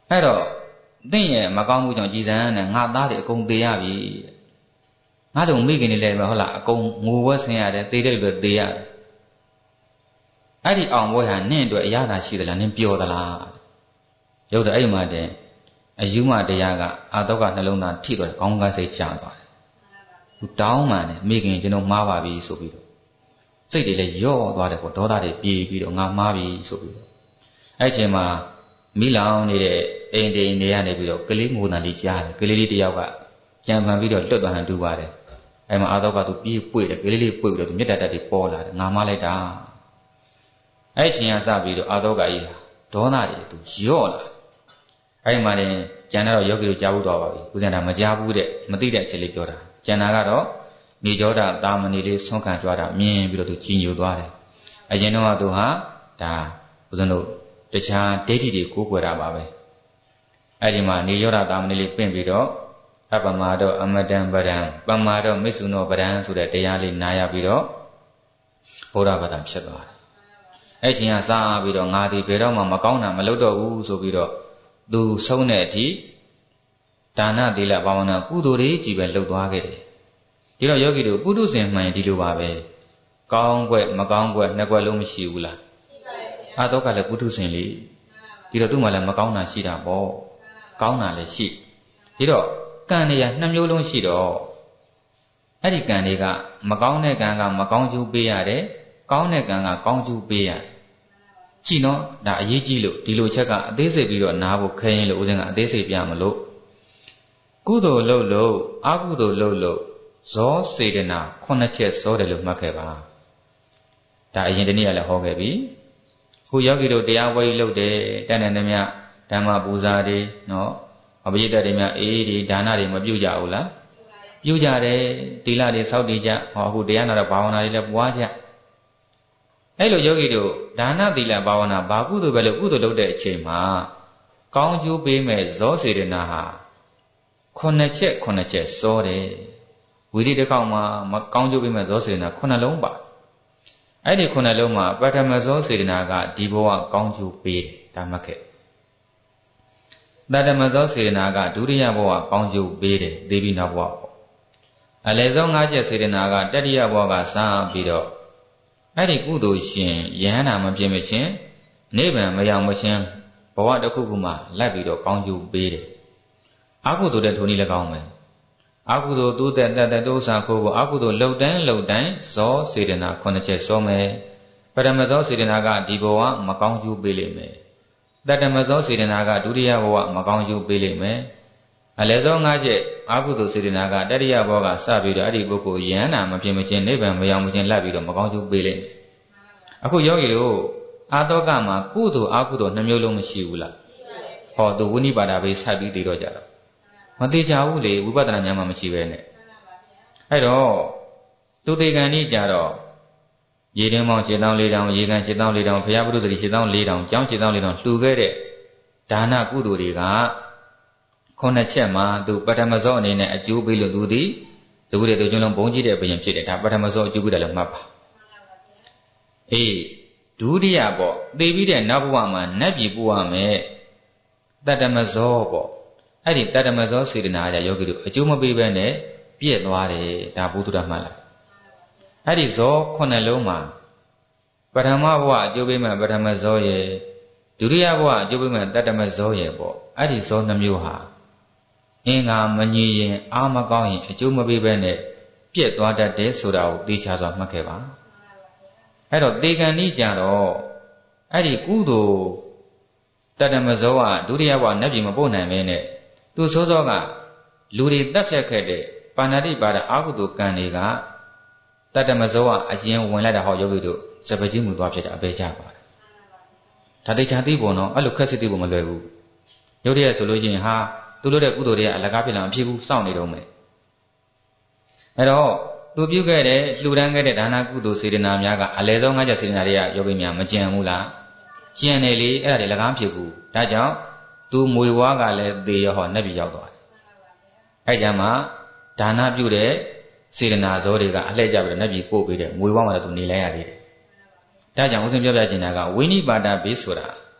အဲ့တော့သင်ရဲ့မကောင်းမှုကြောင့်ကြည်စံနဲ့ငါသားတွေအကုန်သေရပြီငါတို့မိခင်တွေလည်းပဲဟုတ်လားအကုန်ငိုဝဲဆင်းရတယ်သေတဲ့လူတွေသေရတယ်အဲ့ဒီအောင်ပွဲဟာနင့်အတွက်အရသာရှိသလားနင့်ပျော်သလားရုပ်တော့အဲ့မှာတဲ့အယူမတရားကအာတောကနှလုံးသားထိတော့ကောင်းကားစိတ်ချသွားတယ်သူတောင်းမှန်တယ်မိခင်ကျွန်တော်မှားပါပြီဆိုပြီးတော့စိတ်တွေလည်းယော့သွားတယ်ပေါ့ဒေါသတွေပြေးပြီးတော့ငါမှားပြီဆိုပြီးတော့အဲ့ချိန်မှာမိလောင်နေတဲ့အိမ်တိမ်တွေကနေပြီးတော့ကလေးမိုးတန်လေးကြားတယ်ကလေးလေးတယောက်ကကြံဖန်ပြီးတော့လွတ်သွားဟန်တူပါတယ်အဲ့မှာအာတောကသူပြေးပွေတယ်ကလေးလေးပွေပြီးတော့သူမြတ်တတ်တွေပေါ်လာတယ်ငါမှားလိုက်တာအဲ့ချိန်ကစပြီးတော့အာတောကကြီးဒေါသတွေသူယော့လာအဲ့မှာလည်းကျန်တော့ယောဂီတို့ကြားဘူးတော့ပါပြီဦးဇင်းတာမကြားဘူးတဲ့မသိတဲ့အချက်လေးပြောတာကျန်တာကတော့နေကြောတာတာမဏီလေးဆွမ်းခံကြွားတာမြင်ပြီးတော့သူကြည်ညိုသွားတယ်အရင်တော့သူဟာဒါဦးဇင်းတို့တခြားဒိဋ္ဌိတွေကိုးကွယ်တာပါပဲအဲ့ဒီမှာနေကြောတာတာမဏီလေးပင့်ပြီးတော့အပမတော့အမတံပဒံပမာတော့မစ္ဆုနောပဒံဆိုတဲ့တရားလေးနားရပြီးတော့ဘုရားဘာသာဖြစ်သွားတယ်အဲ့ချိန်ကစားပြီးတော့ငါဒီဘယ်တော့မှမကောင်းတာမလုပ်တော့ဘူးဆိုပြီးတော့သူဆုံးတဲ့အထိဒါနသီလဘာဝနာကုသိုလ်တွေကြီးပဲလုပ်သွားခဲ့တယ်ဒီတော့ယောဂီတို့ပုထုဇဉ်မှန်ဒီလိုပါပဲကောင်းကွက်မကောင်းကွက်နှစ်ကွက်လုံးမရှိဘူးလားရှိပါရဲ့ဗျာအာတော့ကလည်းပုထုဇဉ်လေဒီတော့သူ့မှာလည်းမကောင်းတာရှိတာပေါ့ကောင်းတာလည်းရှိဒီတော့ကံတွေကနှစ်မျိုးလုံးရှိတော့အဲ့ဒီကံတွေကမကောင်းတဲ့ကံကမကောင်းကျိုးပေးရတယ်ကောင်းတဲ့ကံကကောင်းကျိုးပေးရတယ်ကြည့်နော်ဒါအရေးကြီးလို့ဒီလိုချက်ကအသေးစိတ်ပြီးတော့နားဖို့ခဲရင်လို့ဦးဇင်းကအသေးစိတ်ပြမလို့ကုသိုလ်လုပ်လို့အကုသိုလ်လုပ်လို့ဇောစေတနာခုနှစ်ချက်ဇောတယ်လို့မှတ်ခဲ့ပါဒါအရင်တနေ့ကလည်းဟောခဲ့ပြီခုယောဂီတို့တရားဝဲလုပ်တယ်တန်တန်တည်းများဓမ္မပူဇာတွေနော်အပရိသတ်တွေများအေးဒီဒါနတွေမပြုကြဘူးလားပြုကြတယ်သီလတွေစောင့်တည်ကြဟောအခုတရားနာတော့ဘာဝနာတွေလည်းပွားကြအဲ့လိုယောဂီတို့ဒါနသီလဘာဝနာဘာကုသိုလ်ပဲလို့ကုသိုလ်လုပ်တဲ့အချိန်မှာကောင်းကျိုးပေးမဲ့ဇောစေတနာဟာခုနှစ်ချက်ခုနှစ်ချက်စောတယ်ဝိရိတကောက်မှာမကောင်းကျိုးပေးမဲ့ဇောစေတနာခုနှစ်လုံးပါအဲ့ဒီခုနှစ်လုံးမှာပထမဇောစေတနာကဒီဘဝကောင်းကျိုးပေးတယ်ဒါမှတ်ခဲ့တတမဇောစေတနာကဒုတိယဘဝကောင်းကျိုးပေးတယ်သေပြီးနောက်ဘဝပေါ့အလယ်ဆုံး၅ချက်စေတနာကတတိယဘဝကစပြီးတော့အဲ့ဒီကုသိုလ်ရှင်ယဟန္တာမပြည့်မချင်းနိဗ္ဗာန်မရောက်မချင်းဘဝတစ်ခုခုမှလိုက်ပြီးတော့ကောင်းကျိုးပေးတယ်အကုသိုလ်တဲ့ထိုနည်းလည်းကောင်းမယ်အကုသိုလ်တိုးတက်တက်တက်တိုးစားဖို့အကုသိုလ်လှုပ်တိုင်းလှုပ်တိုင်းဇောစေတနာခုနှစ်ချက်စောမယ်ပရမဇောစေတနာကဒီဘဝမကောင်းကျိုးပေးလိမ့်မယ်တတမဇောစေတနာကဒုတိယဘဝမကောင်းကျိုးပေးလိမ့်မယ်အလယ်ဆုံး၅ချက်အကုသိုလ်စေတနာကတတိယဘဝကစပြီးတော့အဲ့ဒီပုဂ္ဂိုလ်ယဟန္တာမပြည့်မချင်းနိဗ္ဗာန်မရောက်မချင်းလိုက်ပြီးတော့မကောင်းကျိုးပေးလိမ့်မယ်အခုယောဂီတို့အာတောကမှာကုသိုလ်အကုသိုလ်နှမျိုးလုံးမရှိဘူးလားဟောသူဝိနိပါဒဘေးဆိုက်ပြီးတည်တော့ကြတော့မသေးကြဘူးလေဝိပဿနာဉာဏ်မှမရှိပဲနဲ့အဲ့တော့သူတေကံဤကြတော့ရေတွင်းပေါင်းခြေတောင်းလေးတောင်ရေကန်ခြေတောင်းလေးတောင်ဘုရားပုရုသတိခြေတောင်းလေးတောင်ကျောင်းခြေတောင်းလေးတောင်လှူခဲ့တဲ့ဒါနကုသိုလ်တွေကခုနှစ်ချက်မှာသူပထမဇောအနေနဲ့အကျိုးပေးလို့သူသည်သူတဲ့သူကျွန်းလုံးဘုံကြီးတဲ့ဘုရင်ဖြစ်တယ်ဒါပထမဇောအကျိုးပေးတယ်လို့မှတ်ပါအေးဒုတိယပေါ့သိပြီးတဲ့နောက်ဘဝမှာနတ်ပြည်ပို့ရမယ်တတ္တမဇောပေါ့အဲ့ဒီတတ္တမဇောစေတနာရယောဂီတို့အကျိုးမပေးဘဲနဲ့ပြည့်သွားတယ်ဒါဘုဒ္ဓမှတ်လိုက်အဲ့ဒီဇောခုနှစ်လုံးမှာပထမဘဝအကျိုးပေးမဲ့ပထမဇောရဲ့ဒုတိယဘဝအကျိုးပေးမဲ့တတ္တမဇောရဲ့ပေါ့အဲ့ဒီဇောနှမျိုးဟာအင်္ဂါမညီရင်အာမကောင်းရင်အကျိုးမပေးဘဲနဲ့ပြည့်သွားတတ်တယ်ဆိုတာကိုသိချစွာမှတ်ခဲ့ပါအဲ့တော့တေကံဤကြတော့အဲ့ဒီကုသိုလ်တတ္တမဇောကဒုတိယဘဝနတ်ပြည်မပို့နိုင်မဲနဲ့သူစောစောကလူတွေတက်ဖြတ်ခဲ့တဲ့ပါဏာတိပါဒအာဟုတုကံတွေကတတ္တမဇောကအရင်ဝင်လိုက်တာဟောယောဂီတို့စပကြီးမှုသွားဖြစ်တာအပေကြပါတယ်ဒါတေချာသိဖို့နော်အဲ့လိုခက်စစ်သိဖို့မလွယ်ဘူးရုပ်တရက်ဆိုလို့ရှိရင်ဟာသူတို့တဲ့ကုသိုလ်တွေကအလကားဖြစ်လာမဖြစ်ဘူးစောင့်နေတော့မယ်အဲ့တော့သူပြုခဲ့တဲ့လှူဒန်းခဲ့တဲ့ဒါနကုသိုလ်စေတနာများကအလယ်ဆုံး၅ချက်စေတနာတွေကယောဂီများမကြံဘူးလားကြံတယ်လေအဲ့ဒါတွေလကားဖြစ်ဘူးဒါကြောင့်သူမွေဝါးကလည်းသေရဟောနတ်ပြည်ရောက်သွားတယ်အဲ့ကြမှာဒါနပြုတဲ့စေတနာဇောတွေကအလှည့်ကြပြီးတော့နတ်ပြည်ပို့ပေးတယ်မွေဝါးမှာလည်းသူနေလိုက်ရသေးတယ်ဒါကြောင့်ဦးဇင်းပြောပြချင်တာကဝိနိပါဒဘေးဆိုတာ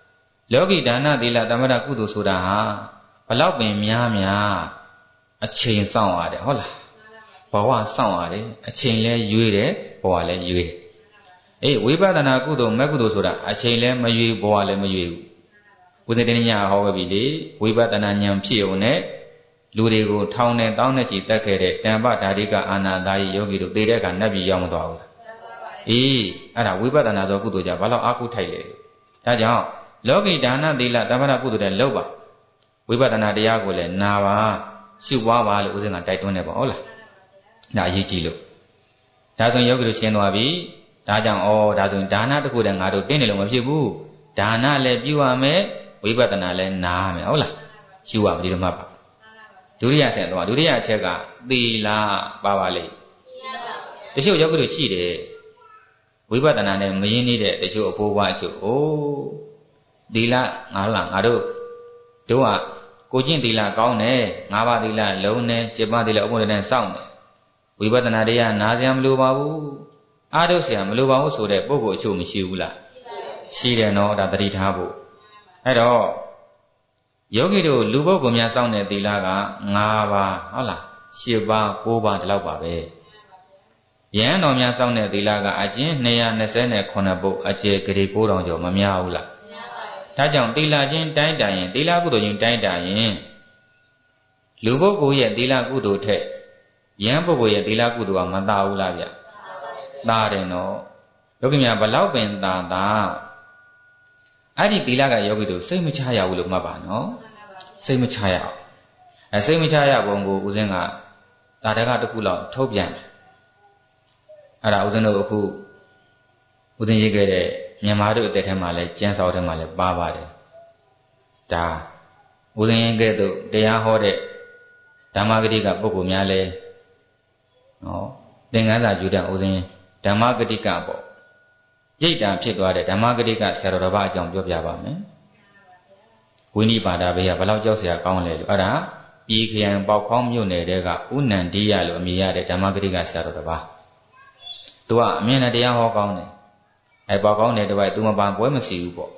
လောကီဒါနသီလသမထကုသိုလ်ဆိုတာဟာဘလောက်ပင်များများအချိန်စောင့်ရတယ်ဟုတ်လားဘဝစောင့်ရတယ်အချိန်လဲရွေးတယ်ဘဝလဲရွေးတယ်အေးဝိပဿနာကုသိုလ်မဲ့ကုသိုလ်ဆိုတာအချိန်လဲမရွေးဘဝလဲမရွေးဘူးဦးဇင်းတင်းညဟောခဲ့ပြီလေဝိပဿနာဉာဏ်ဖြစ်ုံနဲ့လူတွေကိုထောင်နဲ့တောင်းနဲ့ချီတက်ခဲ့တဲ့တမ္ပဓာတိကအာနာသာယယောဂီတို့သိတဲ့အခါနတ်ပြည်ရောက်မသွားဘူးလားအေးအဲ့ဒါဝိပဿနာသောကုသိုလ်ကြဘာလို့အာကုထိုက်လဲဒါကြောင့်လောကီဒါနသီလသမထကုသိုလ်တွေလုပ်ပါဝိပဿနာတရားကိုလည်းနာပါရှုပွားပါလို့ဦးဇင်းကတိုက်တွန်းနေပါဟုတ်လားဒါအရေးကြီးလို့ဒါဆိုယောဂီတို့ရှင်းသွားပြီဒါကြောင့်ဩဒါဆိုဒါနတစ်ခုတည်းငါတို့တင်းနေလို့မဖြစ်ဘူးဒါနလည်းပြုရမယ်ဝိပဿနာလည်းနားမယ်ဟုတ်လားရှုရပြီဒီမှာပါဒုတိယဆက်တော့ဒုတိယအချက်ကသီလပါပါလေတချို့ယောဂီတို့ရှိတယ်ဝိပဿနာနဲ့မရင်းနေတဲ့တချို့အဖိုးဘွားချို့အိုးသီလငါလားငါတို့တို့ကကိုကျင့်သီလကောင်းတယ်ငါးပါးသီလလုံးနဲ့ရှစ်ပါးသီလဥပ္ပဒေနဲ့စောင့်တယ်ဝိပဿနာတရားနာစရာမလိုပါဘူးအားထုတ်စရာမလိုပါဘူးဆိုတဲ့ပုဂ္ဂိုလ်အချို့မရှိဘူးလားရှိတယ်နော်ဒါသတိထားဖို့အဲ့တော့ယောဂီတို့လူပုဂ္ဂိုလ်များစောင့်တဲ့သီလကငါးပါးဟုတ်လားရှစ်ပါးကိုးပါးဒီလောက်ပါပဲယဟန်တော်များစောင့်တဲ့သီလကအကျဉ်နှစ်ရာနှစ်ဆယ်ခုပုဒ်အကျေဂရေကိုးထောင်ကျော်မများဘူးလားဒါကြောင့်သီလချင်းတိုင်းတာရင်သီလကုသိုလ်ချင်းတိုင်းတာရင်လူပုဂ္ဂိုလ်ရဲ့သီလကုသိုလ်ထက်ယဟန်ပုဂ္ဂိုလ်ရဲ့သီလကုသိုလ်ကမသာဘူးလားဗျသာတယ်နော်ယောဂီများဘလောက်ပင်သာသာအဲ့ဒီသီလကယောဂီတို့စိတ်မချရဘူးလို့မှတ်ပါနော်စိတ်မချရအောင်အဲစိတ်မချရပုံကိုဦးဇင်းကသာတကတစ်ခုလောက်ထုတ်ပြန်တယ်အဲ့ဒါဦးဇင်းတို့အခုဦးဇင်းရေးခဲ့တဲ့မြန်မာတို့အသက်ထဲမှာလဲကျမ်းစာထဲမှာလဲပါပါတယ်ဒါဦးဇင်းရေးခဲ့တဲ့တရားဟောတဲ့ဓမ္မဂတိကပုဂ္ဂိုလ်များလဲနော်သင်္ကန်းစာယူတဲ့ဦးဇင်းဓမ္မဂတိကပေါ့ရိတ်တာဖြစ်သွားတဲ့ဓမ္မဂတိကဆရာတော်တစ်ပါးအကြောင်းပြောပြပါမယ်ဝိနိပါဒဘေးကဘလောက်ကြောက်စရာကောင်းလဲလို့အဲ့ဒါပြည်ခရိုင်ပေါခေါင်းမြို့နယ်တဲကဥနန္ဒီယလို့အမည်ရတဲ့ဓမ္မဂတိကဆရာတော်တစ်ပါးသူကအမြင်နဲ့တရားဟောကောင်းတယ်အဲပေါကောင်းတဲ့တပိုက်သူမပန်ပွဲမစီဘူးပေါ့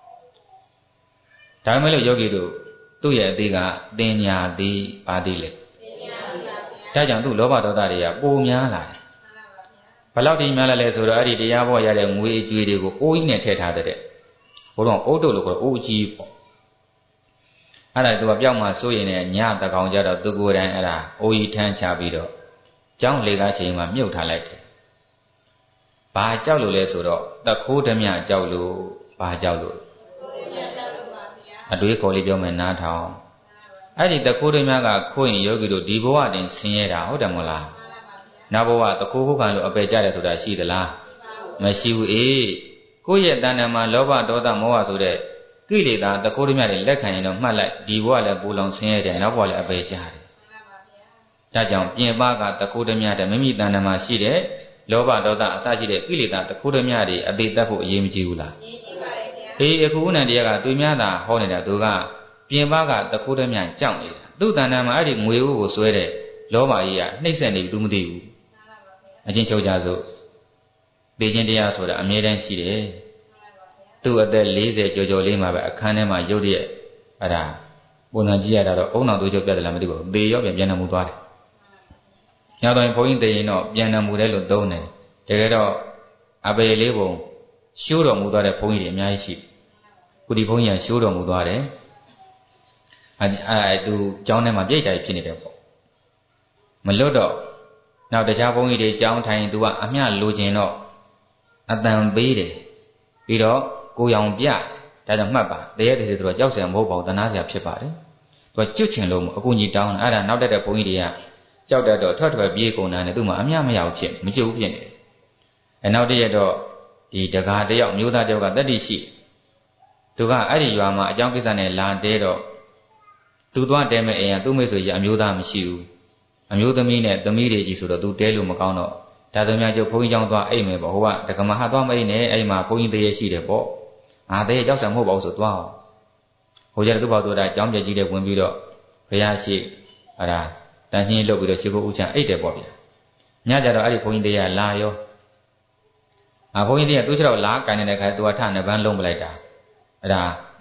ဒါမှမဟုတ်ယောဂီတို့သူ့ရဲ့အသေးကတင်ညာသည်ပါသေးလေတင်ညာသည်ပါဗျာဒါကြောင့်သူ့လောဘဒေါသတွေကပိုများလာတယ်ဘလောက်ဒီများလာလဲဆိုတော့အဲ့ဒီတရားပေါ်ရတဲ့ငွေအကျွေးတွေကိုအိုးကြီးနဲ့ထည့်ထားတဲ့ဘုရားအိုးတုတ်လို့ခေါ်အိုးကြီးပေါ့အဲ့ဒါသူကပြောက်မှစိုးရင်လည်းညတကောင်ကြတော့သူကိုယ်တိုင်အဲ့ဒါအိုးကြီးထမ်းချပြီးတော့ကျောင်းလေကားချိန်မှာမြုပ်ထားလိုက်တယ်ဘာကြောက်လို့လဲဆိုတော့တခိုးဓမြကြောက်လို့ဘာကြောက်လို့အတွေးခေါ်လေးပြောမယ်နားထောင်အဲ့ဒီတခိုးဓမြကခိုးရင်ယောဂီတို့ဒီဘဝတင်ဆင်းရဲတာဟုတ်တယ်မဟုတ်လားနောက်ဘဝတခိုးခုခံလို့အပယ်ကြတယ်ဆိုတာရှိသလားမရှိဘူးအေးကိုယ့်ရဲ့တဏ္ဍာမှာလောဘဒေါသမောဟဆိုတဲ့ကိလေသာတခိုးဓမြတွေလက်ခံရင်တော့မှတ်လိုက်ဒီဘဝလည်းပူလောင်ဆင်းရဲတယ်နောက်ဘဝလည်းအပယ်ကြတယ်ဒါကြောင့်ပြင်ပကတခိုးဓမြတဲ့မိမိတဏ္ဍာမှာရှိတဲ့လောဘဒေါသအစရှိတဲ့ကိလေသာတခိုးဓမြတွေအသေးသက်ဖို့အရေးမကြီးဘူးလားအရေးကြီးပါတယ်ဗျာအေးအခုဥဏ္ဏတရားကသူများသာဟောနေတာသူကပြင်ပကတခိုးဓမြကြောက်နေတာသူ့တဏ္ဍာမှာအဲ့ဒီငွေဥကိုဆွဲတဲ့လောဘကြီးကနှိမ့်ဆက်နေပြီသူမသိဘူးအချင်းချုပ်ကြစို့ပေခြင်းတရားဆိုတာအမြဲတမ်းရှိတယ်သူ့အသက်လေးဆယ်ကျော်ကျော်လေးမှာပဲအခန်းထဲမှာရုပ်ရက်အဲ့ဒါပုံစံကြည့်ရတာတော့အုံနောက်သူ့ချုပ်ပြတယ်လားမသိဘူးသေရောပြန်ပြန်နေမှုသွားတယ်ညတော့ဘုန်းကြီးတည်ရင်တော့ပြန်နံမှုတယ်လို့သုံးတယ်တကယ်တော့အပေလေးပုံရှိုးတော်မူသွားတဲ့ဘုန်းကြီးတွေအများကြီးရှိတယ်ခုဒီဘုန်းကြီးကရှိုးတော်မူသွားတယ်အဲအဲသူကျောင်းထဲမှာပြိတ္တာဖြစ်နေတယ်ပေါ့မလွတ်တော့နောက်တခြားဘုန်းကြီးတွေကျောင်းထိုင်သူကအမျှလိုချင်တော့အတန်ပေးတယ်ပြီးတော့ကိုရောင်ပြဒါကြောင့်မှတ်ပါတရေတည်းဆိုတော့ကြောက်စရာမဟုတ်ပါဘူးတနာစရာဖြစ်ပါတယ်သူကကျွတ်ချင်လို့အကူကြီးတောင်းအဲ့ဒါနောက်တက်တဲ့ဘုန်းကြီးတွေကကြောက်တတ်တော့ထွက်ထွက်ပြေးကုန်တာနဲ့သူ့မှာအမျှမရဘူးဖြစ်မကြုတ်ဖြစ်နေတယ်အဲနောက်တရက်တော့ဒီတကားတယောက်မျိုးသားတယောက်ကတတ္တိရှိသူကအဲ့ဒီရွာမှာအကြောင်းကိစ္စနဲ့လာတဲတော့သူသွားတဲမဲ့အိမ်ကသူ့မိတ်ဆွေကြီးအမျိုးသားမရှိဘူးအမျိုးသမီးနဲ့သမီးတွေကြီးဆိုတော့သူတဲလို့မကောင်းတော့ဒါဆိုများကျုပ်ဘုန်းကြီးကျောင်းသွားအိမ်မယ်ပေါ့ဟိုကတက္ကမဟာသွားမအိမ်နဲ့အဲ့ဒီမှာဘုန်းကြီးတရေရှိတယ်ပေါ့ငါတရေကြောက်စံမဟုတ်ပါဘူးဆိုသွားအောင်ဟိုကျတော့သူ့ဘောက်တို့ကကျောင်းပြကြီးတဲ့ဝင်ပြီးတော့ဘုရားရှိအဲ့ဒါတန်ရှင်းလုပ်ပြီးတော့ရှိဖို့ဥချအိတ်တယ်ပေါ့ဗျာညကြတော့အဲ့ဒီဘုန်းကြီးတရားလာရောအာဘုန်းကြီးတရားသူ့ချတော့လာကန်နေတဲ့ခါသူကထနှစ်ပန်းလုံးပလိုက်တာအဲ့ဒါ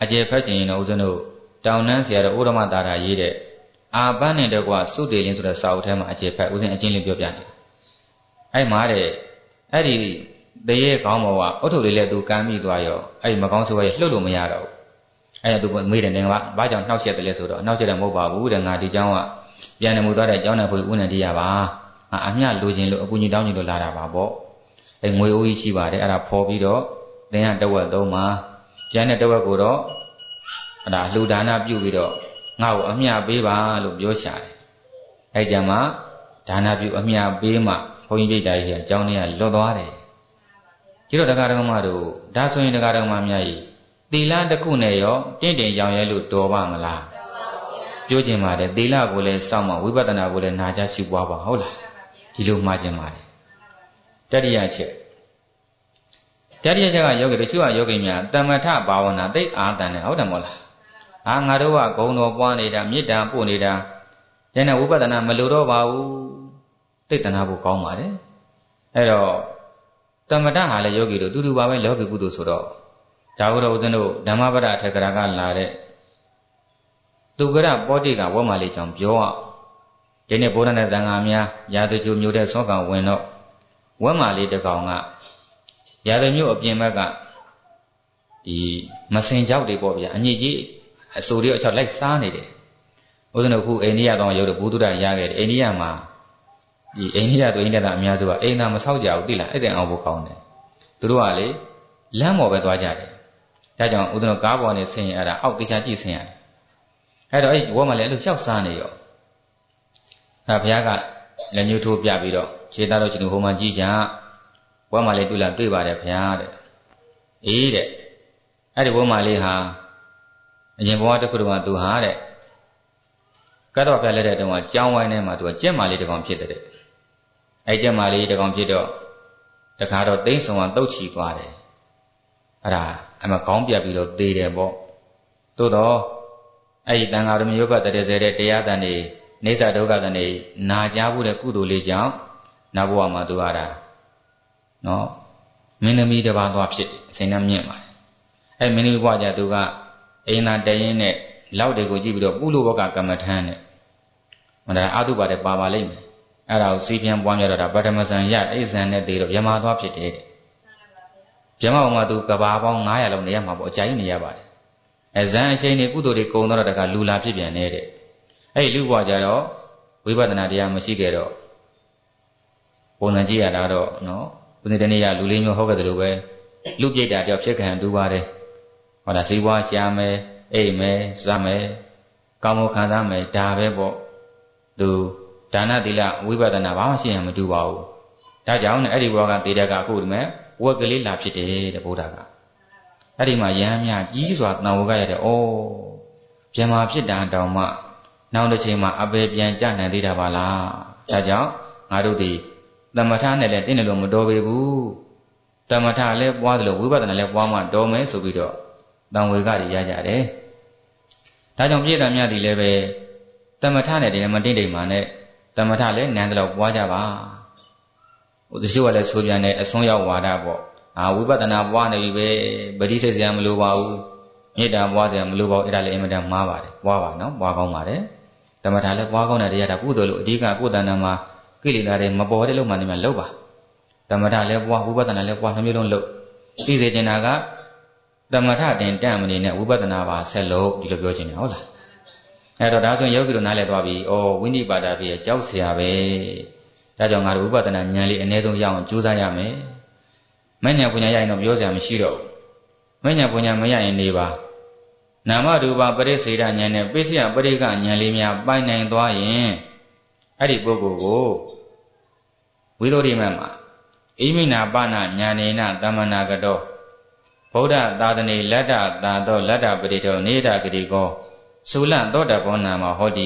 အကျေဖက်ချင်ရင်တော့ဦးဇင်းတို့တောင်နှန်းဆရာတော်ဥရမသာရရေးတဲ့အာပန်းနဲ့တကွစုတေလင်းဆိုတဲ့စာအုပ်ထဲမှာအကျေဖက်ဦးဇင်းအချင်းလေးပြောပြနေအဲ့မှာတဲ့အဲ့ဒီတရေကောင်းဘောကအုတ်ထုတ်လေးလည်းသူကမ်းမိသွားရောအဲ့ဒီမကောင်းဆိုးရဲ့လှုပ်လို့မရတော့ဘူးအဲ့ဒါသူမေးတယ်နေကဘာကြောင့်နှောက်ရက်တယ်လဲဆိုတော့နှောက်ရက်တယ်မဟုတ်ပါဘူးတဲ့ငါဒီเจ้าကပြန်နေမှုသွားတဲ့เจ้าနဲ့ဘုရားဦးနဲ့တရားပါငါအမျှလိုချင်လို့အကူကြီးတောင်းချင်လို့လာတာပါပေါ့အဲ့ငွေအိုးကြီးရှိပါတယ်အဲ့ဒါဖော်ပြီးတော့သင်ကတဝက်သုံးပါပြန်တဲ့တဝက်ကိုတော့အဲ့ဒါလှူဒါနပြုပြီးတော့ငါ့ကိုအမျှပေးပါလို့ပြောရှာတယ်အဲ့ကြမှာဒါနပြုအမျှပေးမှဘုန်းကြီးပြိတ္တာကြီးကအကြောင်းလေးကလွတ်သွားတယ်ဒီတော့တရားတော်မတို့ဒါဆိုရင်တရားတော်မများကြီးသီလတစ်ခုနဲ့ရောတင့်တယ်ရောင်ရဲလို့တော်ပါမလားပြောချင်ပါတယ်သီလကိုလည်းစောင့်မှဝိပဿနာကိုလည်းနာကြရှုပွားပါဟုတ်လားဒီလိုမှားချင်ပါတယ်တတိယချက်တတိယချက်ကယောဂီတို့ရှိကယောဂီများတမထဘာဝနာသိအားတန်တယ်ဟုတ်တယ်မဟုတ်လားအာငါတို့ကဂုံတော်ပွားနေတာမေတ္တာပို့နေတာဒါနဲ့ဝိပဿနာမလိုတော့ပါဘူးသိတနာဖို့ကောင်းပါတယ်အဲ့တော့တမထဟာလည်းယောဂီတို့တူတူပါပဲလောကီကုသိုလ်ဆိုတော့ဒါဘုရားဦးဇင်းတို့ဓမ္မပဒအထက်ကရာကလာတဲ့သူကရပောတိကဝတ်မာလေးကြောင့်ပြောအောင်ဒီနေ့ဘုရားနဲ့သံဃာများရာဇချိုမျိုးတဲ့သောကံဝင်တော့ဝတ်မာလေးတစ်ကောင်ကရာဇမျိုးအပြင်ဘက်ကဒီမစင်ကြောက်တွေပေါ့ဗျာအညစ်ကြီးအစိုးရအချောက်လိုက်စားနေတယ်ဦးဇင်းတို့ခုအိန္ဒိယတောင်ရုပ်တော့ဘုဒ္ဓရရခဲ့တယ်အိန္ဒိယမှာဒီအိန္ဒိယသူအိန္ဒိယသားအများစုကအိမ်သာမဆောက်ကြဘူးသိလားအဲ့တဲ့အောင်ဖို့ကောင်းတယ်သူတို့ကလေလမ်းပေါ်ပဲသွားကြတယ်ဒါကြောင့်ဦးဇင်းတို့ကားပေါ်နေဆင်းရင်အဲ့ဒါအောက်တရားကြည့်ဆင်းရတယ်အဲ့တော့အဲ့ဝတ်မှလည်းအဲ့လိုလျှောက်စားနေရောအဲ့ဘုရားကလက်ညှိုးထိုးပြပြီးတော့ခြေသားတော်ရှင်ဟိုမှာကြည့်ကြဝတ်မှလည်းတွေ့လာတွေ့ပါတယ်ဘုရားတဲ့အေးတဲ့အဲ့ဒီဝတ်မှလေးဟာအရင်ဘဝတစ်ခုတည်းကသူဟာတဲ့ကတ်တော်ဖက်လက်တဲ့တုန်းကကြောင်းဝိုင်းထဲမှာသူကကြက်မာလေးတစ်ကောင်ဖြစ်တဲ့အဲ့ကြက်မာလေးတစ်ကောင်ဖြစ်တော့တခါတော့သိမ့်ဆောင်ကတုတ်ချီသွားတယ်အဲ့ဒါအမကောင်းပြပြီးတော့သေတယ်ပေါ့သို့တော့အဲ့ဒီတန်ဃာတော်မျိုးဘတ်တဲ့စေတဲ့တရားတန်တွေနေသဒုက္ခတန်တွေနာကြားဖို့တဲ့ကုသိုလ်လေးကြောင့်နောက်ဘဝမှာသူဟာတာနော်မင်းသမီးတစ်ပါးသွားဖြစ်တယ်အစဉ်နဲ့မြင့်ပါတယ်အဲ့မင်းသမီးဘဝကျသူကအိမ်သာတရင်နဲ့လောက်တွေကိုကြည့်ပြီးတော့ပုလိုဘကကမ္မထမ်းနဲ့မန္တရာအာတုပါတဲ့ပါပါလိမ့်မယ်အဲ့ဒါကိုစီးပြန်ပွားများတော့တာပထမဇန်ရအိဇန်နဲ့သေးတော့မြမသွားဖြစ်တယ်မြမဘုံမှာသူကဘာပေါင်းငါးရာလောက်နေရမှာပေါ့အကြိုက်နေရပါတယ်အဲဇန်အချိန်တွေကုသိုလ်တွေကုံတော့တကလူလာဖြစ်ပြန်နေတဲ့အဲ့ဒီလူဘွားကြတော့ဝိပဿနာတရားမရှိခဲ့တော့ပုံစံကြည့်ရတာတော့နော်ဒီနေ့တနေ့ရလူလေးမျိုးဟုတ်ကဲ့တယ်လို့ပဲလူပြိတ္တာတယောက်ဖြစ်ခံတူပါတယ်ဟောတာစီးပွားရှာမယ်အိမ်မယ်စမယ်ကောင်းမခံစားမယ်ဒါပဲပေါ့သူဒါနသီလဝိပဿနာဘာမှရှိရင်မတူပါဘူးဒါကြောင့်အဲ့ဒီဘဝကတေတဲ့ကအခုဒီမဲ့ဝက်ကလေးလာဖြစ်တယ်တဲ့ဘုရားကအဲ့ဒီမှာယဟန်မြကြီးစွာတန်ဝကရတဲ့ဩပြမဖြစ်တာတောင်မှနောက်တစ်ချိန်မှာအပေပြန်ကြနိုင်သေးတာပါလားဒါကြောင့်ငါတို့ဒီသမထနဲ့လည်းတင်းတယ်လို့မတော်ပေဘူးသမထလည်းပွားတယ်လို့ဝိပဿနာလည်းပွားမှတော်မယ်ဆိုပြီးတော့တန်ဝေကတွေရကြတယ်ဒါကြောင့်ပြည့်တော်မြတ်ဒီလည်းပဲသမထနဲ့တည်းမတင်းတိမ်မာနဲ့သမထလည်းနန်းတယ်လို့ပွားကြပါဟိုတချို့ကလည်းဆိုပြန်တဲ့အဆုံးရောက်ဝါဒပေါ့အာဝိပဿနာပွားနေပြီပဲဗတိစိတ်စရာမလိုပါဘူးမေတ္တာပွားစရာမလိုပါဘူးအဲ့ဒါလည်းအင်မတန်မှားပါတယ်ပွားပါနော်ပွားကောင်းပါတယ်သမထလည်းပွားကောင်းတဲ့တရားဒါကုသိုလ်လို့အဓိကကိုယ်တဏ္ဍာမှာကိလေသာတွေမပေါ်တဲ့လို့မှနေမှာလုပ်ပါသမထလည်းပွားဝိပဿနာလည်းပွားနှမျိုးလုံးလုပ်သိစေချင်တာကသမထတင်တန့်မနေနဲ့ဝိပဿနာပါဆက်လို့ဒီလိုပြောချင်တယ်ဟုတ်လားအဲ့တော့ဒါဆိုရင်ယောဂီတို့နားလည်သွားပြီဩဝိနိပါဒဖြစ်ရဲ့ကြောက်เสียပဲဒါကြောင့်ငါတို့ဝိပဿနာဉာဏ်လေးအနည်းဆုံးရအောင်ကြိုးစားရမယ်မဉ္ဇဉ်ပညာရရင်တော့ပြောစရာမရှိတော့ဘူးမဉ္ဇဉ်ပညာမရရင်နေပါနာမရူပပရိစ္ဆေဒဉာဏ်နဲ့ပိစိယပရိက္ခဉာဏ်လေးများပိုင်နိုင်သွားရင်အဲ့ဒီပုဂ္ဂိုလ်ကိုဝိသုဒ္ဓိမတ်မှာဣမိနာပနာဉာဏေနသမ္မနာကတောဗုဒ္ဓသာသနေလတ္တသာသောလတ္တပရိတောနေတဂတိကောသုလသောတဘောနာမဟောတိ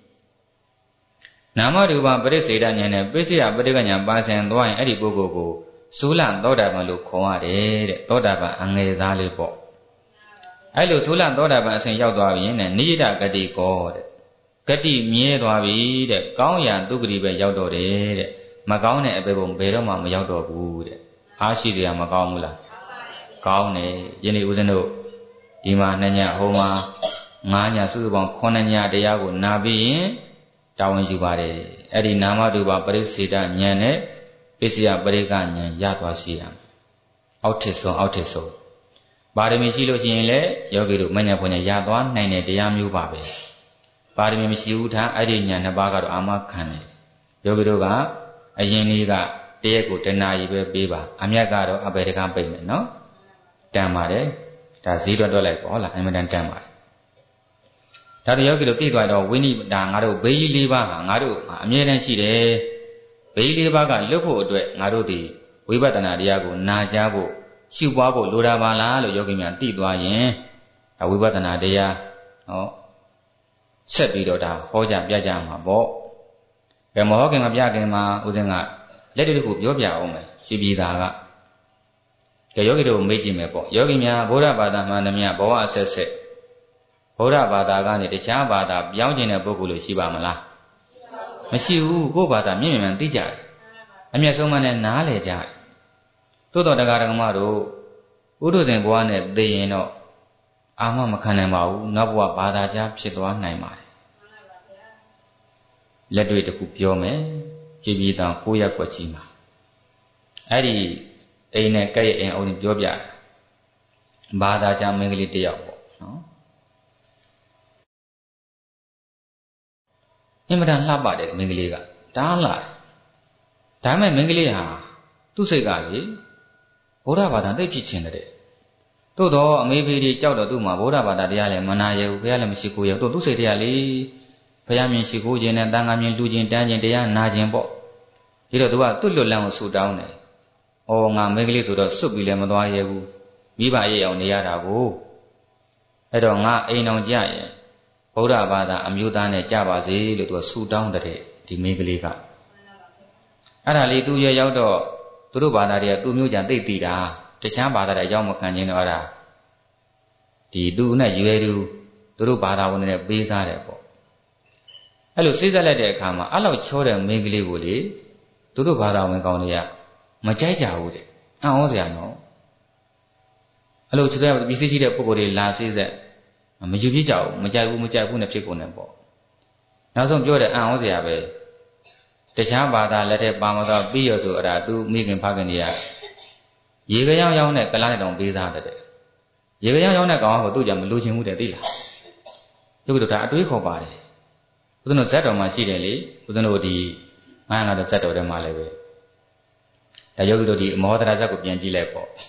နာမရူပပရိစ္ဆေဒဉာဏ်နဲ့ပိစိယပရိက္ခဉာဏ်ပါစံသွားရင်အဲ့ဒီပုဂ္ဂိုလ်ကိုသုလသောတာပန်လို့ခေါ်ရတယ်တဲ့သောတာပန်အငယ်စားလေးပေါ့အဲ့လိုသုလသောတာပန်အစဉ်ရောက်သွားပြီနဲ့နိဒဂတိကောတဲ့ဂတိမြဲသွားပြီတဲ့ကောင်းရာဒုက္ခတိပဲရောက်တော့တယ်တဲ့မကောင်းတဲ့အပေပုံဘယ်တော့မှမရောက်တော့ဘူးတဲ့အားရှိစရာမကောင်းဘူးလားကောင်းတယ်ယနေ့ဦးဇင်းတို့ဒီမှာနှစ်ညဟိုမှာငါးညစုစုပေါင်းခုနှစ်ညတရားကိုနာပြီးရင်တာဝန်ယူပါတယ်အဲ့ဒီနာမရူပပရိစ္ဆေဒဉာဏ်နဲ့ပစ္စယပရိက္ခဉာဏ်ရသွားစေရမယ်အောက်ထစ်ဆုံးအောက်ထစ်ဆုံးပါရမီရှိလို့ရှိရင်လည်းယောဂီတို့မဉ္ဇဉ်ဖွဉ္ဇဉ်ရသွားနိုင်တဲ့တရားမျိုးပါပဲပါရမီမရှိဘူးထားအဲ့ဒီဉာဏ်နှစ်ပါးကတော့အာမခံတယ်ယောဂီတို့ကအရင်လေးကတရက်ကိုတဏှာကြီးပဲပေးပါအမြတ်ကတော့အပေတကပိတ်မယ်နော်တန်ပါတယ်ဒါဈေးတွက်တွက်လိုက်ပေါ့ဟုတ်လားအမှန်တန်တန်ပါတယ်ဒါတယောဂီတို့ပြည့်သွားတော့ဝိနိဒါငါတို့ဘေးကြီးလေးပါးဟာငါတို့အမြဲတမ်းရှိတယ်ဘေးကြီးလေးပါးကလွတ်ဖို့အတွက်ငါတို့ဒီဝိပဿနာတရားကိုနာကြားဖို့ရှုပွားဖို့လိုတာပါလားလို့ယောဂီများသိသွားရင်ဒါဝိပဿနာတရားဟောဆက်ပြီးတော့ဒါဟောကြပြကြမှာပေါ့ကဲမဟောခင်မပြခင်မှာဦးဇင်းကလက်တွေ့တစ်ခုပြောပြအောင်မယ်ရှိပြည်သားကကဲယောဂီတို့မေ့ကြည့်မယ်ပေါ့ယောဂီများဗုဒ္ဓဘာသာမှန်သမျှဘဝအဆက်ဆက်ဗုဒ္ဓဘာသာကနေတခြားဘာသာပြောင်းကျင်တဲ့ပုဂ္ဂိုလ်လို့ရှိပါမလားမရှိဘူးကိုယ့်ဘာသာမြင့်မြတ်သိကြတယ်အမျက်ဆုံးမှနဲ့နားလည်ကြတယ်သို့တော်တရားဓမ္မတို့ဥဒ္ဓဇင်ဘဝနဲ့သိရင်တော့အာမမခံနိုင်ပါဘူးနောက်ဘဝဘာသာကြားဖြစ်သွားနိုင်ပါတယ်လက်တွေ့တစ်ခုပြောမယ်ကြည်ပြည်တောင်ကိုရက်ွက်ကြီးမှာအဲ့ဒီအိမ်နဲ့ကဲ့ရဲ့အိမ်အောင်ပြောပြတယ်ဘာသာကြားမင်းကလေးတယောက်ပေါ့နော်အင်မတန်လှပတဲ့မင်းကလေးကတားလာတယ်ဒါပေမဲ့မင်းကလေးဟာသူ့စိတ်ကလေဗုဒ္ဓဘာသာသိဖြစ်ခြင်းတဲ့သို့တော့အမေဖေကြီးကြောက်တော့သူ့မှာဗုဒ္ဓဘာသာတရားလည်းမနာရဘူးဘုရားလည်းမရှိခိုးရဘူးသူ့စိတ်တရားလေဘုရားမြင်ရှိခိုးခြင်းနဲ့တန်ခါမြင်လူခြင်းတန်းခြင်းတရားနာခြင်းပေါ့ဒီတော့သူကသူ့လွတ်လန်းကိုဆူတောင်းတယ်။အော်ငါမင်းကလေးဆိုတော့စွတ်ပြီးလည်းမသွားရဲဘူးမိဘရဲ့အောင်နေရတာကိုအဲ့တော့ငါအိမ်အောင်ကြရင်ဗုဒ္ဓဘာသာအမျိုးသားနဲ့ကြပါစေလို့သူကဆူတောင်းတဲ့ဒီမင်းကလေးကအဲ့ဒါလေးသူရရောက်တော့သူတို့ဘာသာတွေကသူ့မျိုးကြံသိသိတာတခြားဘာသာတွေရောက်မခံခြင်းတော့အဲ့ဒါဒီသူနဲ့ရွယ်သူသူတို့ဘာသာဝင်တွေပေးစားတယ်ပေါ့အဲ့လိုစိတ်ဆက်လိုက်တဲ့အခါမှာအဲ့လောက်ချောတဲ့မင်းကလေးကိုလေသူတို့ဘာသာဝင်ကောင်းတွေကမကြိုက်ကြဘူးတဲ့အံ့ဩစရာနော်အဲ့လိုချစ်တဲ့ပစ္စည်းရှိတဲ့ပုဂ္ဂိုလ်တွေလာစိတ်ဆက်မယူပြကြဘူးမကြိုက်ဘူးမကြိုက်ဘူးနဲ့ဖြစ်ကုန်တယ်ပေါ့နောက်ဆုံးပြောတဲ့အံ့ဩစရာပဲတခြားဘာသာလက်ထက်ပါမသောပြီးရဆိုအဲ့ဒါသူမိခင်ဖခင်တွေကရေကရောင်ရောင်နဲ့ကလားနဲ့တောင်ပေးစားတဲ့ရေကရောင်ရောင်နဲ့ကောင်ကသူ့ကြမလိုချင်ဘူးတဲ့သိလားသူတို့ဒါအတွေးခေါ်ပါတယ်ဦးဇင်းတို့ဇက်တော်မှာရှိတယ်လေဦးဇင်းတို့ဒီငါးငါးတော့ဇက်တော်ထဲမှာလည်းပဲဒါယောဂီတို့ဒီမောဒရာဇက်ကိုပြန်ကြည့်လိုက်ပေါ့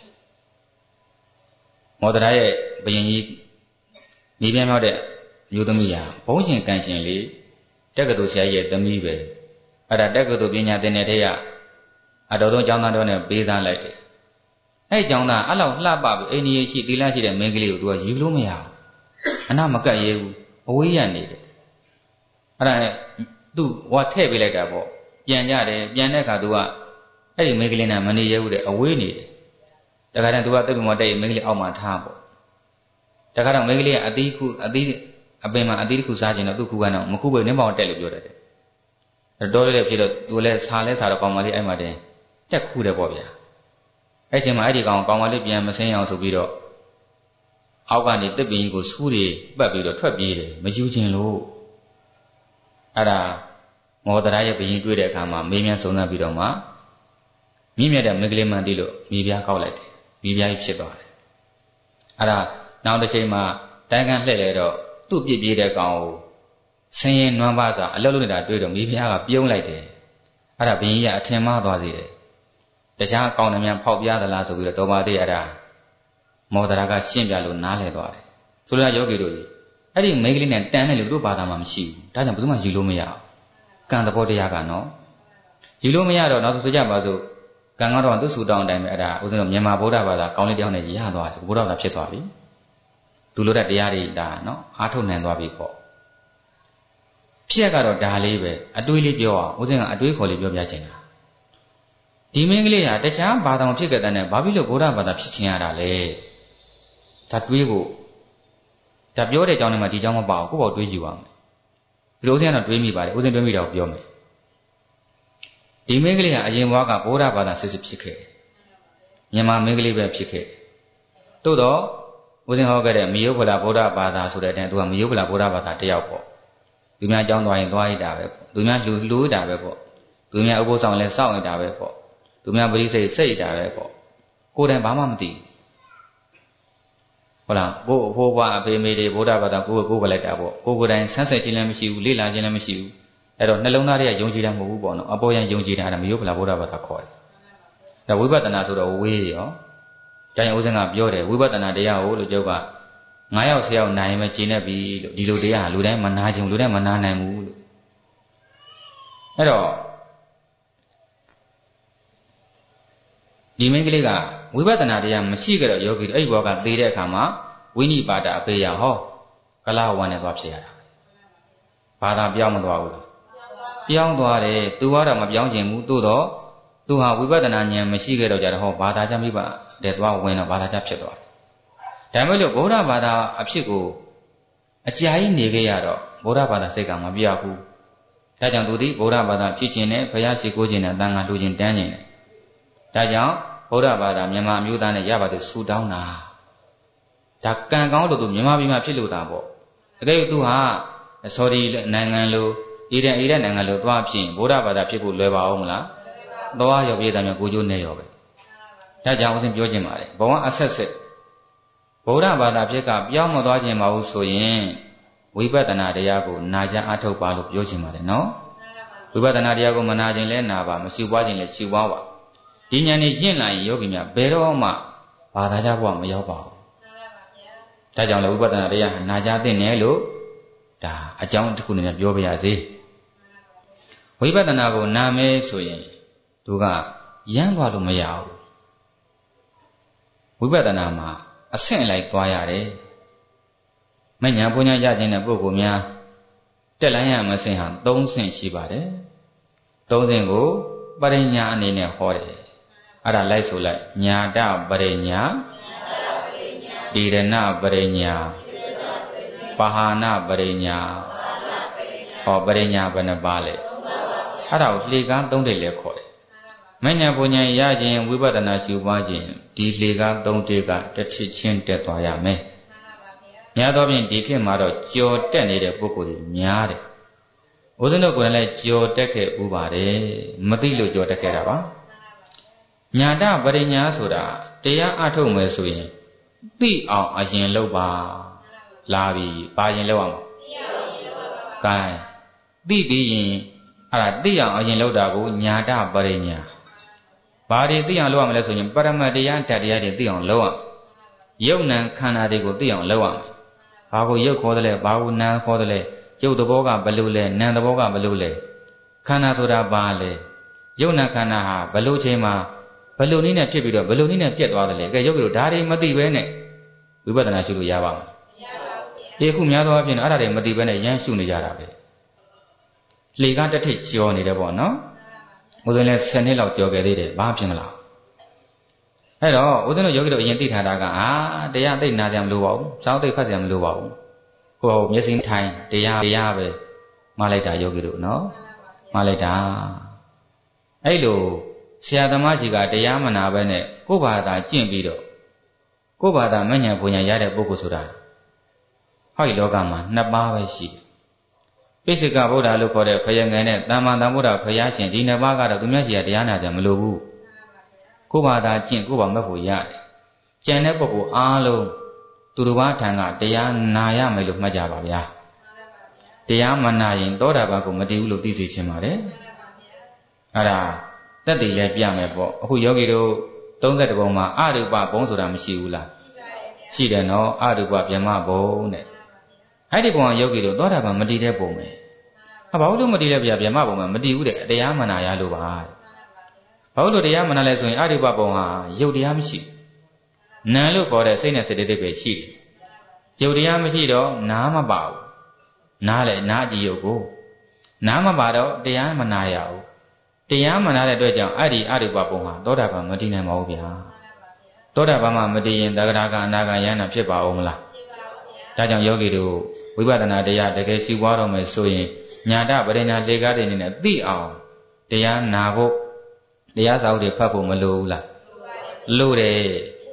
မောဒရာရဲ့ဘယင်ကြီးနေပြန်ရောက်တဲ့မျိုးသမီးဟာဘုန်းရှင်ကန်ရှင်လေတက္ကသိုလ်ဆရာကြီးရဲ့သမီးပဲအဲ့ဒါတက္ကသိုလ်ပညာသင်တဲ့ထက်ရအတော်ဆုံးကျောင်းသားတော်နဲ့ပေးစားလိုက်တယ်အဲ့ကျောင်းသားအဲ့လောက်လှပပြီးအိန္ဒိယရှိသီလရှိတဲ့မင်းကလေးကိုသူကယူလို့မရဘူးအနာမကတ်ရဲဘူးအဝေးရနေတယ်အဲ့ဒါနဲ့သူ့ဟောထည့်ပေးလိုက်တာပေါ့ပြန်ကြတယ်ပြန်တဲ့အခါသူကအဲ့ဒီမင်းကလေးနဲ့မနေရဘူးတဲ့အဝေးနေတယ်တခါတည်းသူကတိတ်မတိတ်မင်းကလေးအောက်မှာထားပေါ့တခါတော့မင်းကလေးကအသီးခုအသီးအပင်မှာအသီးတစ်ခုစားခြင်းတော့သူ့ခုကတော့မခုပဲနင်းပေါင်တက်လို့ပြောတတ်တယ်တော်တော်လေးဖြစ်တော့သူလည်းစားလဲစားတော့ကောင်မလေးအဲ့မှာတင်တက်ခုတယ်ပေါ့ဗျာအဲ့ချိန်မှာအဲ့ဒီကောင်ကောင်မလေးပြန်မဆင်းအောင်ဆိုပြီးတော့အောက်ကနေတစ်ပင်ကြီးကိုဆူးတွေပတ်ပြီးတော့ထွက်ပြေးတယ်မယူခြင်းလို့အဲ့ဒါမောဒရာရဲ့ဘယင်တွေ့တဲ့အခါမှာမေးမြန်းစုံစမ်းပြီးတော့မှမြင့်မြတ်တဲ့မင်္ဂလိမန်တီလို့မိဖုရားကောက်လိုက်တယ်မိဖုရားကြီးဖြစ်သွားတယ်အဲ့ဒါနောက်တစ်ချိန်မှာတိုင်းကန်းလှည့်လဲတော့သူ့ပြစ်ပြေးတဲ့ကောင်ကိုဆင်းရဲနွမ်းပါးစွာအလုတ်လုနေတာတွေ့တော့မိဖုရားကပြုံးလိုက်တယ်အဲ့ဒါဘယင်ကြီးကအထင်မှားသွားစေတယ်တခြားအကောင်တွေများဖောက်ပြားသလားဆိုပြီးတော့တော်ပါသေးအဲ့ဒါမောဒရာကရှင်းပြလို့နားလဲသွားတယ်ဆိုလိုတာယောဂီတို့ကြီးအဲ့ဒီမိန်းကလေးနဲ့တန်တဲ့လူတို့ဘာသာမှမရှိဘူးဒါကြောင့်ဘယ်သူမှယူလို့မရဘူးကံသဘောတရားကနော်ယူလို့မရတော့နောက်ဆိုကြပါစို့ကံကတော့သူ့ဆူတောင်းအတိုင်းပဲအဲ့ဒါဦးဇင်းတို့မြန်မာဗုဒ္ဓဘာသာကောင်းလေးတယောက်နဲ့ရသွားတယ်ဗုဒ္ဓဘာသာဖြစ်သွားပြီသူလိုတဲ့တရားတွေဒါနော်အားထုတ်နိုင်သွားပြီပေါ့ဖြစ်ရကတော့ဒါလေးပဲအတွေးလေးပြောအောင်ဦးဇင်းကအတွေးခေါ်လေးပြောပြချင်တာဒီမင်းကလေးဟာတခြားဘာသာမဖြစ်ခဲ့တဲ့နဲ့ဘာဖြစ်လို့ဗုဒ္ဓဘာသာဖြစ်ချင်ရတာလဲဒါတွေးဖို့ဒါပြောတဲ့အကြောင်းတွေမှာဒီအကြောင်းမပါဘူးကိုယ့်ဘောက်တွေးကြည့်ပါမယ်ဒီလိုဦးဇင်းကတော့တွေးမိပါတယ်ဦးဇင်းတွေးမိတာကိုပြောမယ်ဒီမင်းကလေးဟာအရင်ဘဝကဗုဒ္ဓဘာသာစစ်စစ်ဖြစ်ခဲ့တယ်မြန်မာမင်းကလေးပဲဖြစ်ခဲ့တယ်တိုးတော့ဦးဇင်းဟောခဲ့တဲ့မိယုဖလားဗုဒ္ဓဘာသာဆိုတဲ့အတိုင်းသူကမိယုဖလားဗုဒ္ဓဘာသာတယောက်ပေါ့သူများကြောင်းသွားရင်သွားရတာပဲပေါ့သူများလူလူတာပဲပေါ့သူများဥပုသ်ဆောင်လဲစောင့်ရတာပဲပေါ့သူများပရိစိတ်စိတ်တာပဲပေါ့ကိုယ်တိုင်ဘာမှမသိဟုတ်လားကိုအဖိုးဘွားအဖေမေတွေဗုဒ္ဓဘာသာကိုယ်ကိုယ်ပဲလိုက်တာပေါ့ကိုယ်ကိုယ်တိုင်ဆန်းဆက်ခြင်းလည်းမရှိဘူးလေ့လာခြင်းလည်းမရှိဘူးအဲ့တော့နှလုံးသားတွေကယုံကြည်တာမဟုတ်ဘူးပေါ့နော်အပေါ်ယံယုံကြည်တာအဲ့ဒါမိယုဖလားဗုဒ္ဓဘာသာခေါ်တယ်ဒါဝိပဿနာဆိုတော့ဝေးရောကျန်ရင်ဦးဇင်းကပြောတယ်ဝိပဿနာတရားကိုလို့ကျုပ်ကငါးယောက်ဆယ်ယောက်နိုင်ရင်မကျင့်နေပြီလို့ဒီလိုတရားလူတိုင်းမနာခြင်းလူတိုင်းမနာနိုင်ဘူးလို့အဲ့တော့ဒီမိန်းကလေးကဝိပဿနာတရားမရှိကြတော့ယောဂီအဲ့ဒီဘောကသေတဲ့အခါမှာဝိနိပါဒအပေယဟောကလဝံနဲ့သွားဖြစ်ရတာဘာသာပြောင်းမသွားဘူးလားပြောင်းသွားတယ်သူကတော့မပြောင်းခြင်းဘူးသို့တော့သူဟာဝိပဿနာဉာဏ်မရှိခဲ့တော့ကြတော့ဟောဘာသာကြမိပါတဲ့သွားဝင်တော့ဘာသာကြဖြစ်သွားတယ်ဒါမဲ့လို့ဗုဒ္ဓဘာသာအဖြစ်ကိုအကြာကြီးနေခဲ့ရတော့ဗုဒ္ဓဘာသာစိတ်ကမပြောက်ဘူးဒါကြောင့်သူသည်ဗုဒ္ဓဘာသာဖြစ်ခြင်းနဲ့ဘုရားရှိခိုးခြင်းနဲ့တန်ခါလူခြင်းတန်းခြင်းနဲ့ဒါကြောင့်ဗုဒ္ဓဘာသာမြန်မာအမျိုးသားနဲ့ရပါသူဆူတောင်းတာဒါကံကောင်းလို့သူမြန်မာပြည်မှာဖြစ်လို့တာပေါ့တကယ်လို့သူဟာဆော်ဒီနိုင်ငံလိုအီရန်အီရန်နိုင်ငံလိုသွားဖြစ်ဗုဒ္ဓဘာသာဖြစ်ဖို့လွယ်ပါအောင်မလားသွားရောပြည်သားများကိုကျိုးနေရောပဲဒါကြောင့်ဦးဇင်းပြောခြင်းပါတယ်ဘဝအဆက်ဆက်ဗုဒ္ဓဘာသာဖြစ်ကပြောင်းမသွားခြင်းမဟုတ်ဆိုရင်ဝိပဿနာတရားကိုနာကြအထုတ်ပါလို့ပြောခြင်းပါတယ်နော်ဝိပဿနာတရားကိုမနာခြင်းလဲနာပါမရှုပွားခြင်းလဲရှုပွားပါဒီဉာဏ်နဲ့ရင့်လာရင်ယောဂီများဘယ်တော့မှဘာသာကြဘဝမရောက်ပါဘူးဒါကြောင့်လည်းဝိပဿနာတရားနာကြသင့်တယ်လို့ဒါအကြောင်းတစ်ခုနဲ့ပြောပြရစေဝိပဿနာကိုနာမယ်ဆိုရင်သူကရမ်းသွားလို့မရဘူးဝိပဿနာမှာအဆင့်လိုက်သွားရတယ်မဉ္ဇဉ်ပညာရခြင်းတဲ့ပုဂ္ဂိုလ်များတက်လိုက်ရမဆင့်ဟာ၃ဆင့်ရှိပါတယ်၃ဆင့်ကိုပရိညာအနေနဲ့ဟောတယ်အဲ့ဒါလိုက်ဆိုလိုက်ညာတပရိညာတိရဏပရိညာပဟာနာပရိညာဟောပရိညာဘယ်နှပါလဲအဲ့ဒါကိုလှေကားသုံးတိတ်လဲခေါ်တယ်မဉ္ဇဉ်ပညာရခြင်းဝိပဿနာရှုပွားခြင်းဒီလှေကားသုံးတိတ်ကတစ်ဖြစ်ချင်းတက်သွားရမယ်များသောဖြင့်ဒီခေတ်မှာတော့ကြော်တက်နေတဲ့ပုဂ္ဂိုလ်တွေများတယ်။ဦးဇင်းတို့ကိုယ်လည်းကြော်တက်ခဲ့ဥပါတယ်။မသိလို့ကြော်တက်ခဲ့တာပါ။ညာတပရိညာဆိုတာတရားအထုတ်မယ်ဆိုရင်သိအောင်အရင်လုပ်ပါ။လာပြီပါရင်လုပ်အောင်။သိအောင်အရင်လုပ်ပါပါ။ကဲသိပြီးရင်အဲ့ဒါသိအောင်အရင်လုပ်တာကိုညာတပရိညာ။ဘာတွေသိအောင်လုပ်ရမလဲဆိုရင်ပရမတ်တရားဓာတ်တရားတွေသိအောင်လုပ်အောင်။ယုံနံခန္ဓာတွေကိုသိအောင်လုပ်အောင်။ဘာကိုရုပ်ခေါ်တယ်လဲဘာကိုနာခေါ်တယ်လဲရုပ်သဘောကဘယ်လိုလဲနာမ်သဘောကဘယ်လိုလဲခန္ဓာဆိုတာဘာလဲရုပ်နာခန္ဓာဟာဘယ်လိုချိန်မှာဘယ်လိုနည်းနဲ့ဖြစ်ပြီးတော့ဘယ်လိုနည်းနဲ့ပြတ်သွားတယ်လဲကဲရုပ်ကတော့ဒါတွေမသိဘဲနဲ့ဝိပဿနာရှုလို့ရပါမလားမရပါဘူးဗျာဒီခုများသောအားဖြင့်အဲ့ဒါတွေမသိဘဲနဲ့ရမ်းရှုနေကြတာပဲလှေကားတစ်ထိပ်ကြော်နေတယ်ပေါ့နော်ဦးဇင်းလည်းဆယ်နှစ်လောက်ကြော်ခဲ့သေးတယ်ဘာဖြစ်မလားအဲ့တော့ဦးဇင်းတို့ယောဂီတို့အရင်သိထားတာကအာတရားသိနာကြမလို့ပါဘူးစောင်းသိဖတ်ကြမလို့ပါဘူးကိုယ်ဟိုမျက်စိထိုင်တရားတရားပဲမှားလိုက်တာယောဂီတို့နော်မှားလိုက်တာအဲ့လိုဆရာသမားကြီးကတရားမနာပဲနဲ့ကိုယ့်ဘာသာကျင့်ပြီးတော့ကိုယ့်ဘာသာမဉ္ဇဉ်ပညာရတဲ့ပုဂ္ဂိုလ်ဆိုတာဟောဒီလောကမှာနှစ်ပါးပဲရှိတယ်ပိစိကဗုဒ္ဓလို့ခေါ်တဲ့ဖယငယ်နဲ့တမ္မာသမ္ဗုဒ္ဓဖယားရှင်ဒီနှစ်ပါးကတော့သူများကြီးကတရားနာကြမလို့ဘူးကိုယ်ဘာသာကျင့်ကိုယ်ဘာမဲ့ဖို့ရတယ်ကျန်တဲ့ပုဂ္ဂိုလ်အားလုံးသူတို့ဘာထံကတရားနာရမယ်လို့မှတ်ကြပါဗျာတရားမနာရင်သောတာပန်ကိုမတည်ဘူးလို့သိသိချင်းပါတယ်အဲ့ဒါတက်တည်လဲပြမယ်ပေါ့အခုယောဂီတို့သုံးဆယ်ပုံမှာအရူပဘုံဆိုတာမရှိဘူးလားရှိတယ်နော်အရူပဗြဟ္မဘုံတဲ့အဲ့ဒီပုံကယောဂီတို့သောတာပန်မတည်တဲ့ပုံပဲဟာဘာလို့မတည်လဲဗျာဗြဟ္မဘုံမှာမတည်ဘူးတဲ့တရားမနာရလို့ပါဘာလို့တရားမနာလဲဆိုရင်အရိပဘုံဟာယုတ်တရားမရှိနာလို့ခေါ်တဲ့စိတ်နဲ့စေတသိက်ပဲရှိတယ်ယုတ်တရားမရှိတော့နားမပါဘူးနားလေနားကြည့်ယုတ်ကိုနားမပါတော့တရားမနာရဘူးတရားမနာတဲ့အတွက်ကြောင့်အဲ့ဒီအရိပဘုံဟာသောတာပန်မတည်နိုင်ပါဘူးဗျာသောတာပန်မှာမတည်ရင်သဂရကအနာဂယန္တာဖြစ်ပါဦးမလားဒါကြောင့်ယောဂီတို့ဝိပဿနာတရားတကယ်ရှုပွားတော့မယ်ဆိုရင်ညာတပရိညာလေကားတွေနေနဲ့သိအောင်တရားနာဖို့တရားစာအုပ်တွေဖတ်ဖို့မလိုဘူးလားလိုတယ်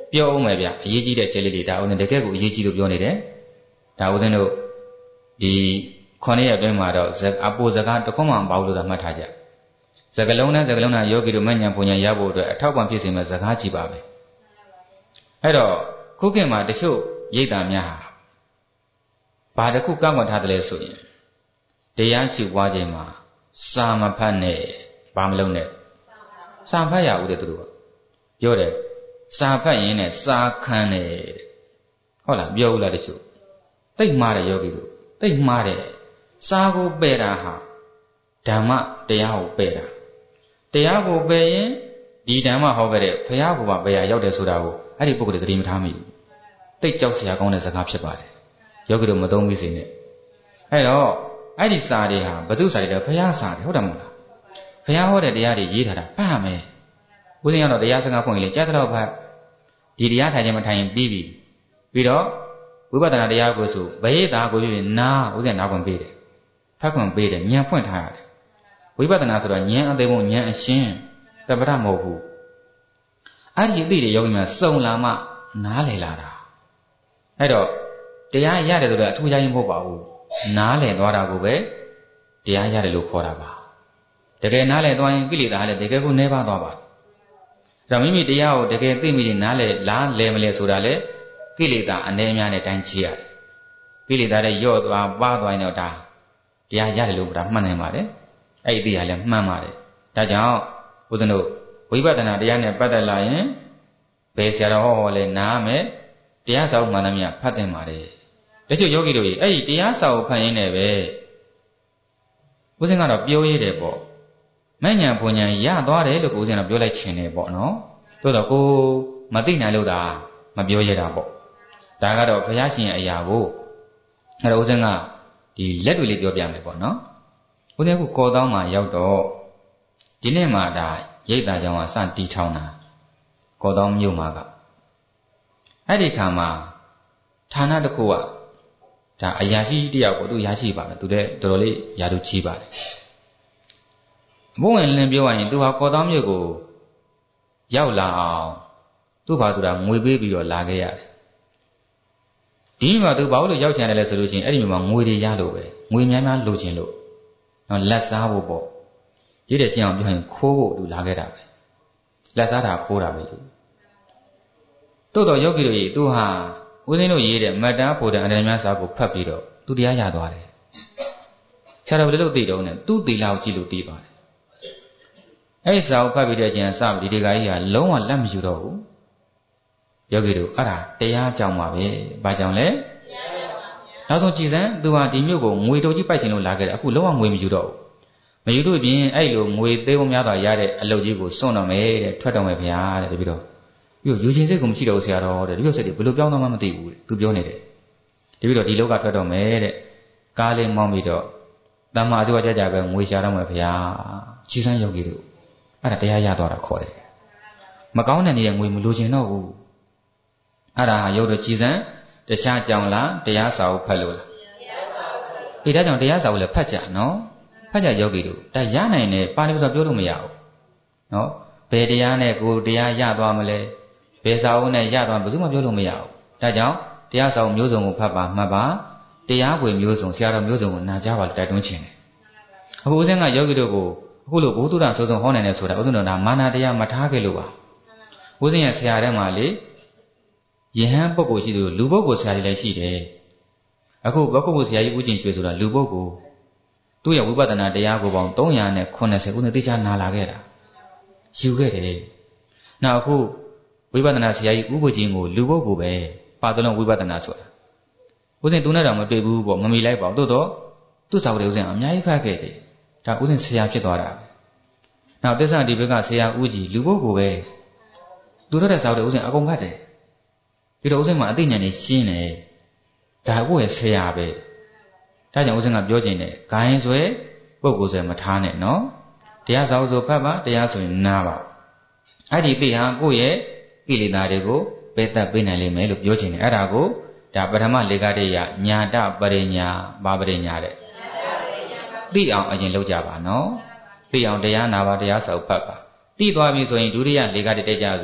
ပြောအောင်မယ်ဗျအရေးကြီးတဲ့ချက်လေးတွေဒါဦးဇင်းတကယ်ကိုအရေးကြီးလို့ပြောနေတယ်ဒါဦးဇင်းတို့ဒီခုနှစ်ရက်အတွင်းမှာတော့အပိုစကားတစ်ခုမှမပေါ့လို့သာမှတ်ထားကြစကလုံးနဲ့စကလုံးနဲ့ယောဂီတို့မဉ္ဇဉ်ပူဉ္ဇဉ်ရဖို့အတွက်အထောက်ပံ့ဖြစ်စေမဲ့စကားကြည့်ပါပဲအဲ့တော့ခုခေတ်မှာတချို့ရိပ်သာများဟာဘာတစ်ခုကောက်ကွယ်ထားတယ်လဲဆိုရင်တရားရှိပွားခြင်းမှာစာမဖတ်နဲ့ဘာမလုပ်နဲ့စာဖတ်ရဦးတဲ့သူတို့ကပြောတယ်စာဖတ်ရင်နဲ့စာခံတယ်ဟုတ်လားပြောဦးလားတချို့သိမှားတယ်ယောဂီတို့သိမှားတယ်စာကိုပယ်တာဟာဓမ္မတရားကိုပယ်တာတရားကိုပယ်ရင်ဒီဓမ္မဟောခဲ့တဲ့ဘုရားကိုပါဘယ်ရရောက်တယ်ဆိုတာကိုအဲ့ဒီပုဂ္ဂိုလ်တွေသတိမထားမိဘူးသိကြောက်စရာကောင်းတဲ့စကားဖြစ်ပါတယ်ယောဂီတို့မသုံးမိစေနဲ့အဲ့တော့အဲ့ဒီစာတွေဟာဘုသူစာတွေတော့ဘုရားစာတွေဟုတ်တယ်မဟုတ်လားဘုရားဟောတဲ့တရားတွေရေးထားတာဖတ်ရမယ်ဦးဇင်းကတော့တရားစကားဖွင့်ရင်လေကြားတော့ဖတ်ဒီတရားထိုင်ခြင်းမထိုင်ရင်ပြီးပြီပြီးတော့ဝိပဿနာတရားကိုဆိုဘယေတာကိုယူရင်နာဦးဇင်းနာခွင့်ပေးတယ်ဖတ်ခွင့်ပေးတယ်ဉာဏ်ဖွင့်ထားရတယ်ဝိပဿနာဆိုတော့ဉာဏ်အသေးပုံဉာဏ်အရှင်းတပ္ပဒမဟုတ်ဘူးအဲ့ဒီအသိတွေယောဂီများစုံလာမှနားလည်လာတာအဲ့တော့တရားရတယ်ဆိုတော့အထူးခြားရင်မဟုတ်ပါဘူးနားလည်သွားတာကိုပဲတရားရတယ်လို့ခေါ်တာပါတကယ်နားလည်သွားရင်ကိလေသာလည်းတကယ်ကိုနှဲပါသွားပါဒါမိမိတရားကိုတကယ်သိမိရင်နားလည်လားလဲမလဲဆိုတာလေကိလေသာအနေများနဲ့တိုင်းချရတယ်ကိလေသာတွေညော့သွားပါသွားရင်တော့ဒါတရားရတယ်လို့ပြောတာမှန်နိုင်ပါတယ်အဲ့ဒီတရားလည်းမှန်ပါတယ်ဒါကြောင့်ဘုရားတို့ဝိပဿနာတရားနဲ့ပတ်သက်လာရင်ဘယ်ဆရာတော်ဟောဟောလဲနားမယ်တရားစာအုပ်မှန်သမျှဖတ်သင့်ပါတယ်တချို့ယောဂီတို့ကြီးအဲ့ဒီတရားစာအုပ်ဖတ်ရင်းနဲ့ပဲဘုရားကတော့ပြောရတဲ့ပေါ့မဉ္ဇဉ်ပူဉ္ဇဉ်ရသွားတယ်လို့ဘုရားကတော့ပြောလိုက်ခြင်းတယ်ပေါ့နော်သို့တော့ကိုမသိနိုင်လို့သာမပြောရတာပေါ့ဒါကတော့ဘုရားရှင်ရဲ့အရာကိုအဲ့တော့ဦးဇင်းကဒီလက်တွေလေးပြောပြမယ်ပေါ့နော်ဦးဇင်းကကော်တောင်းမှာရောက်တော့ဒီနေ့မှဒါရိပ်သာကြောင့်အစတီးထောင်းတာကော်တောင်းမြို့မှာကအဲ့ဒီခါမှာဌာနတစ်ခုကဒါအရာရှိတယောက်ကိုသူရရှိပါတယ်သူလည်းတော်တော်လေးယာတုကြီးပါတယ်ဘုံဝင်လင်းပြောရရင်သူဟာကော်တောင်းမြို့ကိုရောက်လာအောင်သူ့ဘာသူကငွေပေးပြီးတော့လာခဲ့ရတယ်ဒီမှာသူဘာလို့ရောက်ချင်တယ်လဲဆိုလို့ချင်းအဲ့ဒီမှာငွေတွေရလို့ပဲငွေများများလိုချင်လို့နော်လက်စားဖို့ပေါ့ရည်တဲ့ချင်းအောင်ပြောရင်ခိုးဖို့သူလာခဲ့တာပဲလက်စားတာခိုးတာပဲလို့တိုးတော့ယောဂီတို့ကြီးသူဟာဦးဇင်းတို့ရေးတဲ့မတ္တာဖို့တဲ့အန္တရာယ်များစာကိုဖတ်ပြီးတော့သူတရားရသွားတယ်ခြားတော်လည်းလို့သိတော့နဲ့သူ့သီလကိုကြည့်လို့သိပါတယ်အဲ့ဒီစာကိုဖတ်ပြီးတဲ့အချိန်စပြီးဒီတခါကြီးဟာလုံးဝလက်မယူတော့ဘူးယောဂီတို့အဲ့ဒါတရားကြောင့်ပါပဲဘာကြောင့်လဲတရားကြောင့်ပါဗျာနောက်ဆုံးကြည်စမ်းသူဟာဒီမြို့ကိုငွေတော်ကြီးပိုက်ချင်လို့လာခဲ့တယ်အခုလုံးဝငွေမယူတော့ဘူးမယူလို့ပြင်အဲ့လိုငွေသေးပုံများစွာရတဲ့အလုပ်ကြီးကိုစွန့်တော့မယ်တဲ့ထွက်တော့မယ်ဗျာတဲ့တပည့်တော်ပြီးတော့ယူခြင်းစိတ်ကိုမရှိတော့ဘူးဆရာတော်တဲ့ဒီလိုစိတ်တွေဘယ်လိုပြောင်းတော့မှမသိဘူးတဲ့သူပြောနေတယ်တပည့်တော်ဒီလောကထွက်တော့မယ်တဲ့ကားလေးမောင်းပြီးတော့တမ္မာအကျိုးကြကြပဲငွေရှာတော့မယ်ဗျာကြည်စမ်းယောဂီတို့အဲ့ဒါတရားရသွားတာခေါ်တယ်မကောင်းတဲ့နေတဲ့ငွေမလိုချင်တော့ဘူးအဲ့ဒါဟာရုပ်တို့ကြည်စံတခြားကြောင်လားတရားစာအုပ်ဖတ်လို့လားတရားစာအုပ်ဖတ်လို့အေးဒါကြောင့်တရားစာအုပ်လည်းဖတ်ကြနော်ဖတ်ကြယောဂီတို့ဒါရနိုင်တယ်ပါဠိဆိုပြောလို့မရဘူးနော်ဘယ်တရားနဲ့ကိုတရားရသွားမလဲဘယ်စာအုပ်နဲ့ရသွားဘယ်သူမှပြောလို့မရဘူးဒါကြောင့်တရားစာအုပ်မျိုးစုံကိုဖတ်ပါမှတ်ပါတရားဝင်မျိုးစုံဆရာတော်မျိုးစုံကိုနာကြားပါလို့တိုက်တွန်းခြင်းတယ်အခုဦးဇင်းကယောဂီတို့ကိုအခုလိုဘုသူဒ္ဓဆိုဆုံးဟောနိုင်တယ်ဆိုတာဦးဇင်းတို့ကမာနတရားမထားခဲ့လို့ပါဦးဇင်းရဲ့ဆရာထဲမှာလေယဟန်ပုဂ္ဂိုလ်ရှိတယ်လူပုဂ္ဂိုလ်ဆရာကြီးလည်းရှိတယ်အခုဘဂဝုဆရာကြီးဦးကျင်ရွှေဆိုတာလူပုဂ္ဂိုလ်သူ့ရဲ့ဝိပဿနာတရားကိုပေါင်းသုံးရာနဲ့ခုနှစ်ဆယ်ခုနှစ်သိချာနာလာခဲ့တာယူခဲ့တယ်နောက်အခုဝိပဿနာဆရာကြီးဥပ္ပချင်းကိုလူပုဂ္ဂိုလ်ပဲပါသလုံးဝိပဿနာဆိုတာဦးဇင်းသူနဲ့တော့မတွေ့ဘူးပေါ့မမီလိုက်ပါဘူးသို့တော့သူ့စာအုပ်တွေဦးဇင်းအများကြီးဖတ်ခဲ့တယ်ဒါဦးဇင်းဆရာဖြစ်သွားတာပဲနောက်တစ္ဆဒီဘက်ကဆရာဦးကြီးလူပုဂ္ဂိုလ်ပဲသူတို့တဲ့စာအုပ်တွေဦးဇင်းအကုန်ဖတ်တယ်ဒီတော့ဦးဇင်းမှာအသိဉာဏ်နဲ့ရှင်းတယ်ဒါကိုရဲ့ဆရာပဲဒါကြောင့်ဦးဇင်းကပြောခြင်းတယ်ဂိုင်းဆွဲပုဂ္ဂိုလ်ဆွဲမထားနဲ့နော်တရားစာအုပ်ဆိုဖတ်ပါတရားဆိုရင်နားပါအဲ့ဒီသိဟာကိုယ့်ရဲ့ကိလေသာတွေကိုပယ်တတ်ပေးနိုင်လိမ့်မယ်လို့ပြောခြင်းတယ်အဲ့ဒါကိုဒါပထမလေကတိယညာတပရိညာဘာပရိညာတဲ့သိအောင်အရင်လုပ်ကြပါနော်သိအောင်တရားနာပါတရားစာအုပ်ဖတ်ပါသိသွားပြီဆိုရင်ဒုတိယလေကတိတက်ကြဆို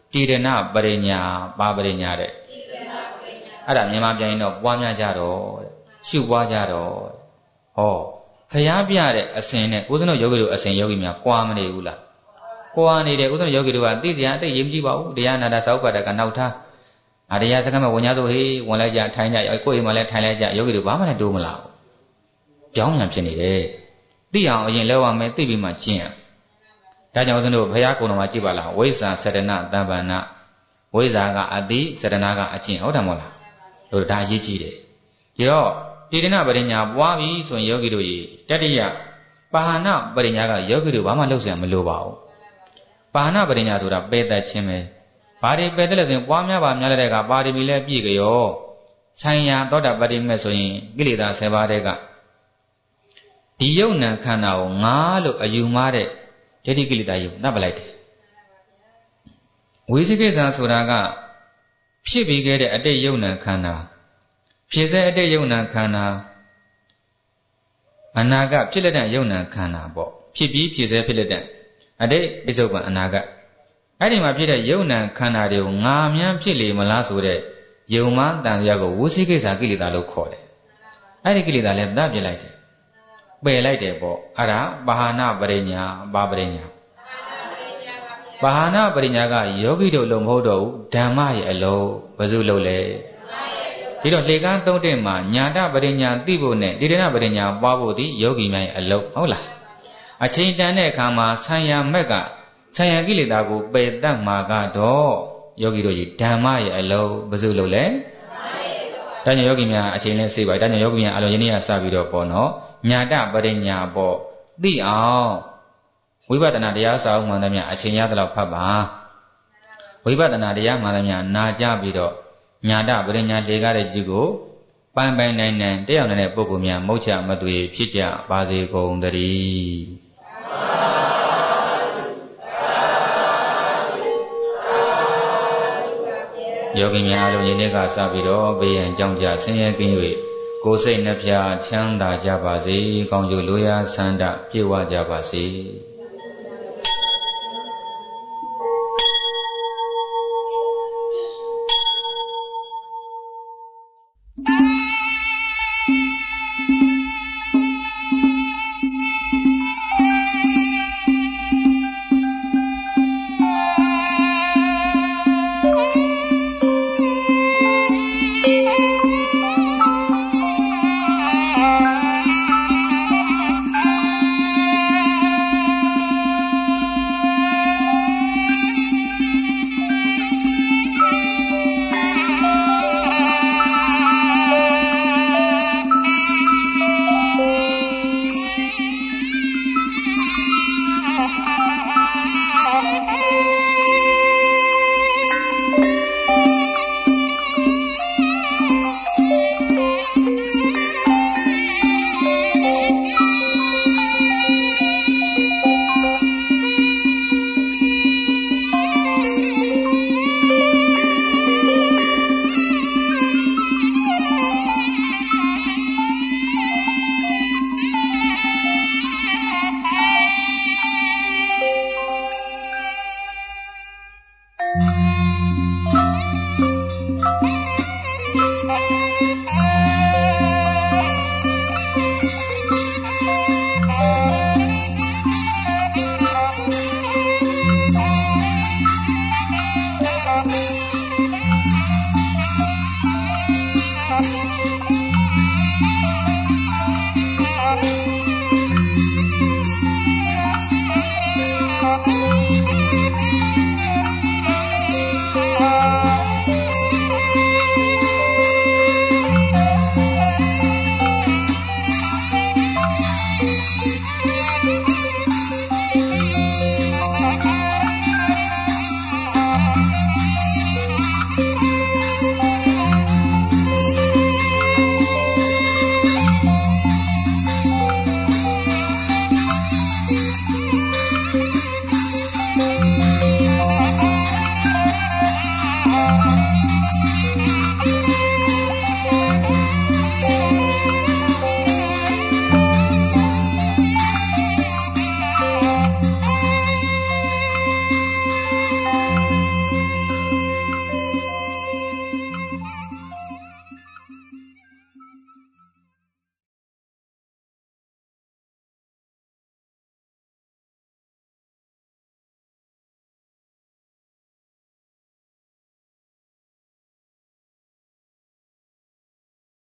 တိရဏပရိညာပါပရိညာတဲ့အဲ့ဒါမြန်မာပြန်ရင်တော့ပွားများကြတော့ရှုပွားကြတော့ဟောဖျားပြတဲ့အစဉ်နဲ့ဦးဇင်းတို့ယောဂီတို့အစဉ်ယောဂီများကွာမနေဘူးလားကွာနေတယ်ဦးဇင်းတို့ယောဂီတို့ကသိစရာအတိတ်ရေးမကြည့်ပါဘူးတရားနာတာသောက်ပါတကနောက်ထားအတရားစကားမဝင်ကြတော့ဟေးဝင်လိုက်ကြထိုင်ကြကိုယ်အိမ်မှာလည်းထိုင်လိုက်ကြယောဂီတို့ဘာမှလည်းတိုးမလာဘူးကြောင်းညာဖြစ်နေတယ်သိအောင်အရင်လဲဝမယ်သိပြီးမှကျင့်ရဒါကြောင့်ဦးဇင်းတို့ဘုရားကုံတော်မှာကြည့်ပါလားဝိဇ္ဇာစရဏတမ္ပန္နဝိဇ္ဇာကအတိစရဏကအကျင့်ဟုတ်တယ်မဟုတ်လားတို့ဒါအရေးကြီးတယ်ဒီတော့တိရဏပရိညာပွားပြီဆိုရင်ယောဂီတို့ရေတတိယပါဟနာပရိညာကယောဂီတို့ဘာမှလုပ်เสียမလိုပါဘူးပါဟနာပရိညာဆိုတာပယ်တတ်ခြင်းပဲဘာတွေပယ်တယ်လဲဆိုရင်ပွားများပါများတဲ့ကပါရမီလည်းပြည့်ကြောဆိုင်ရာသောတာပတိမဲ့ဆိုရင်ကိလေသာဆယ်ပါးတဲ့ကဒီယုံနံခန္ဓာကိုငါလို့အယူမှားတဲ့ဒိဋ္ဌိကိလေသာယုံတတ်ပလိုက်တယ်ဝိသိကိစ္စဆိုတာကဖြစ်ပြီးခဲ့တဲ့အတိတ်ယုံနံခန္ဓာဖြစ်စေအတိတ်ယုံနံခန္ဓာအနာဂတ်ဖြစ်လက်တဲ့ယုံနံခန္ဓာပေါ့ဖြစ်ပြီးဖြစ်စေဖြစ်လက်တဲ့အတိတ်ပိဿုပံအနာဂတ်အဲ့ဒီမှာဖြစ်တဲ့ယုံနံခန္ဓာတွေကိုငါမြန်းဖြစ်လေမလားဆိုတဲ့ယုံမှန်တန်တရားကိုဝိသိကိစ္စကိလေသာလို့ခေါ်တယ်အဲ့ဒီကိလေသာလည်းတတ်ပြလိုက်တယ်ပယ်လိုက်တယ်ပေါ့အဲ့ဒါပါဟနာပရိညာပါပရိညာပါဟနာပရိညာကယောဂီတို့လုံးမဟုတ်တော့ဘူးဓမ္မရဲ့အလုံးဘယ်သူလုံးလဲဒီတော့လေကန်းသုံးတဲ့မှာညာတပရိညာသိဖို့နဲ့တိရဏပရိညာပွားဖို့ဒီယောဂီများရဲ့အလုံးဟုတ်လားအချိန်တန်တဲ့အခါမှာဆံရမက်ကဆံရကိလေသာကိုပယ်တတ်မှာကတော့ယောဂီတို့ကြီးဓမ္မရဲ့အလုံးဘယ်သူလုံးလဲဒါကြောင့်ယောဂီများအချိန်လဲစေးပါဒါကြောင့်ယောဂီများအလုံးယနေ့ကစပြီးတော့ပေါ့နော်ညာတပရိညာပေါ့သိအောင်ဝိပဿနာတရားစာအုပ်မှန်သမျှအချိန်ရသလောက်ဖတ်ပါဝိပဿနာတရားမှန်သမျှနာကြပြီးတော့ညာတပရိညာလေကားတဲ့ကြီးကိုပိုင်ပိုင်နိုင်နိုင်တယောက်နဲ့ပုဂ္ဂိုလ်များမုတ်ချမသွေဖြစ်ကြပါစေကုန်သတည်းယောဂီများအလုံးယနေ့ကစပြီးတော့ဘေးရန်ကြောင့်ကြဆင်းရဲကင်း၍ကိုယ်စိတ်နှဖျားချမ်းသာကြပါစေကောင်းကျိုးလိုရာဆန္ဒပြေဝကြပါစေ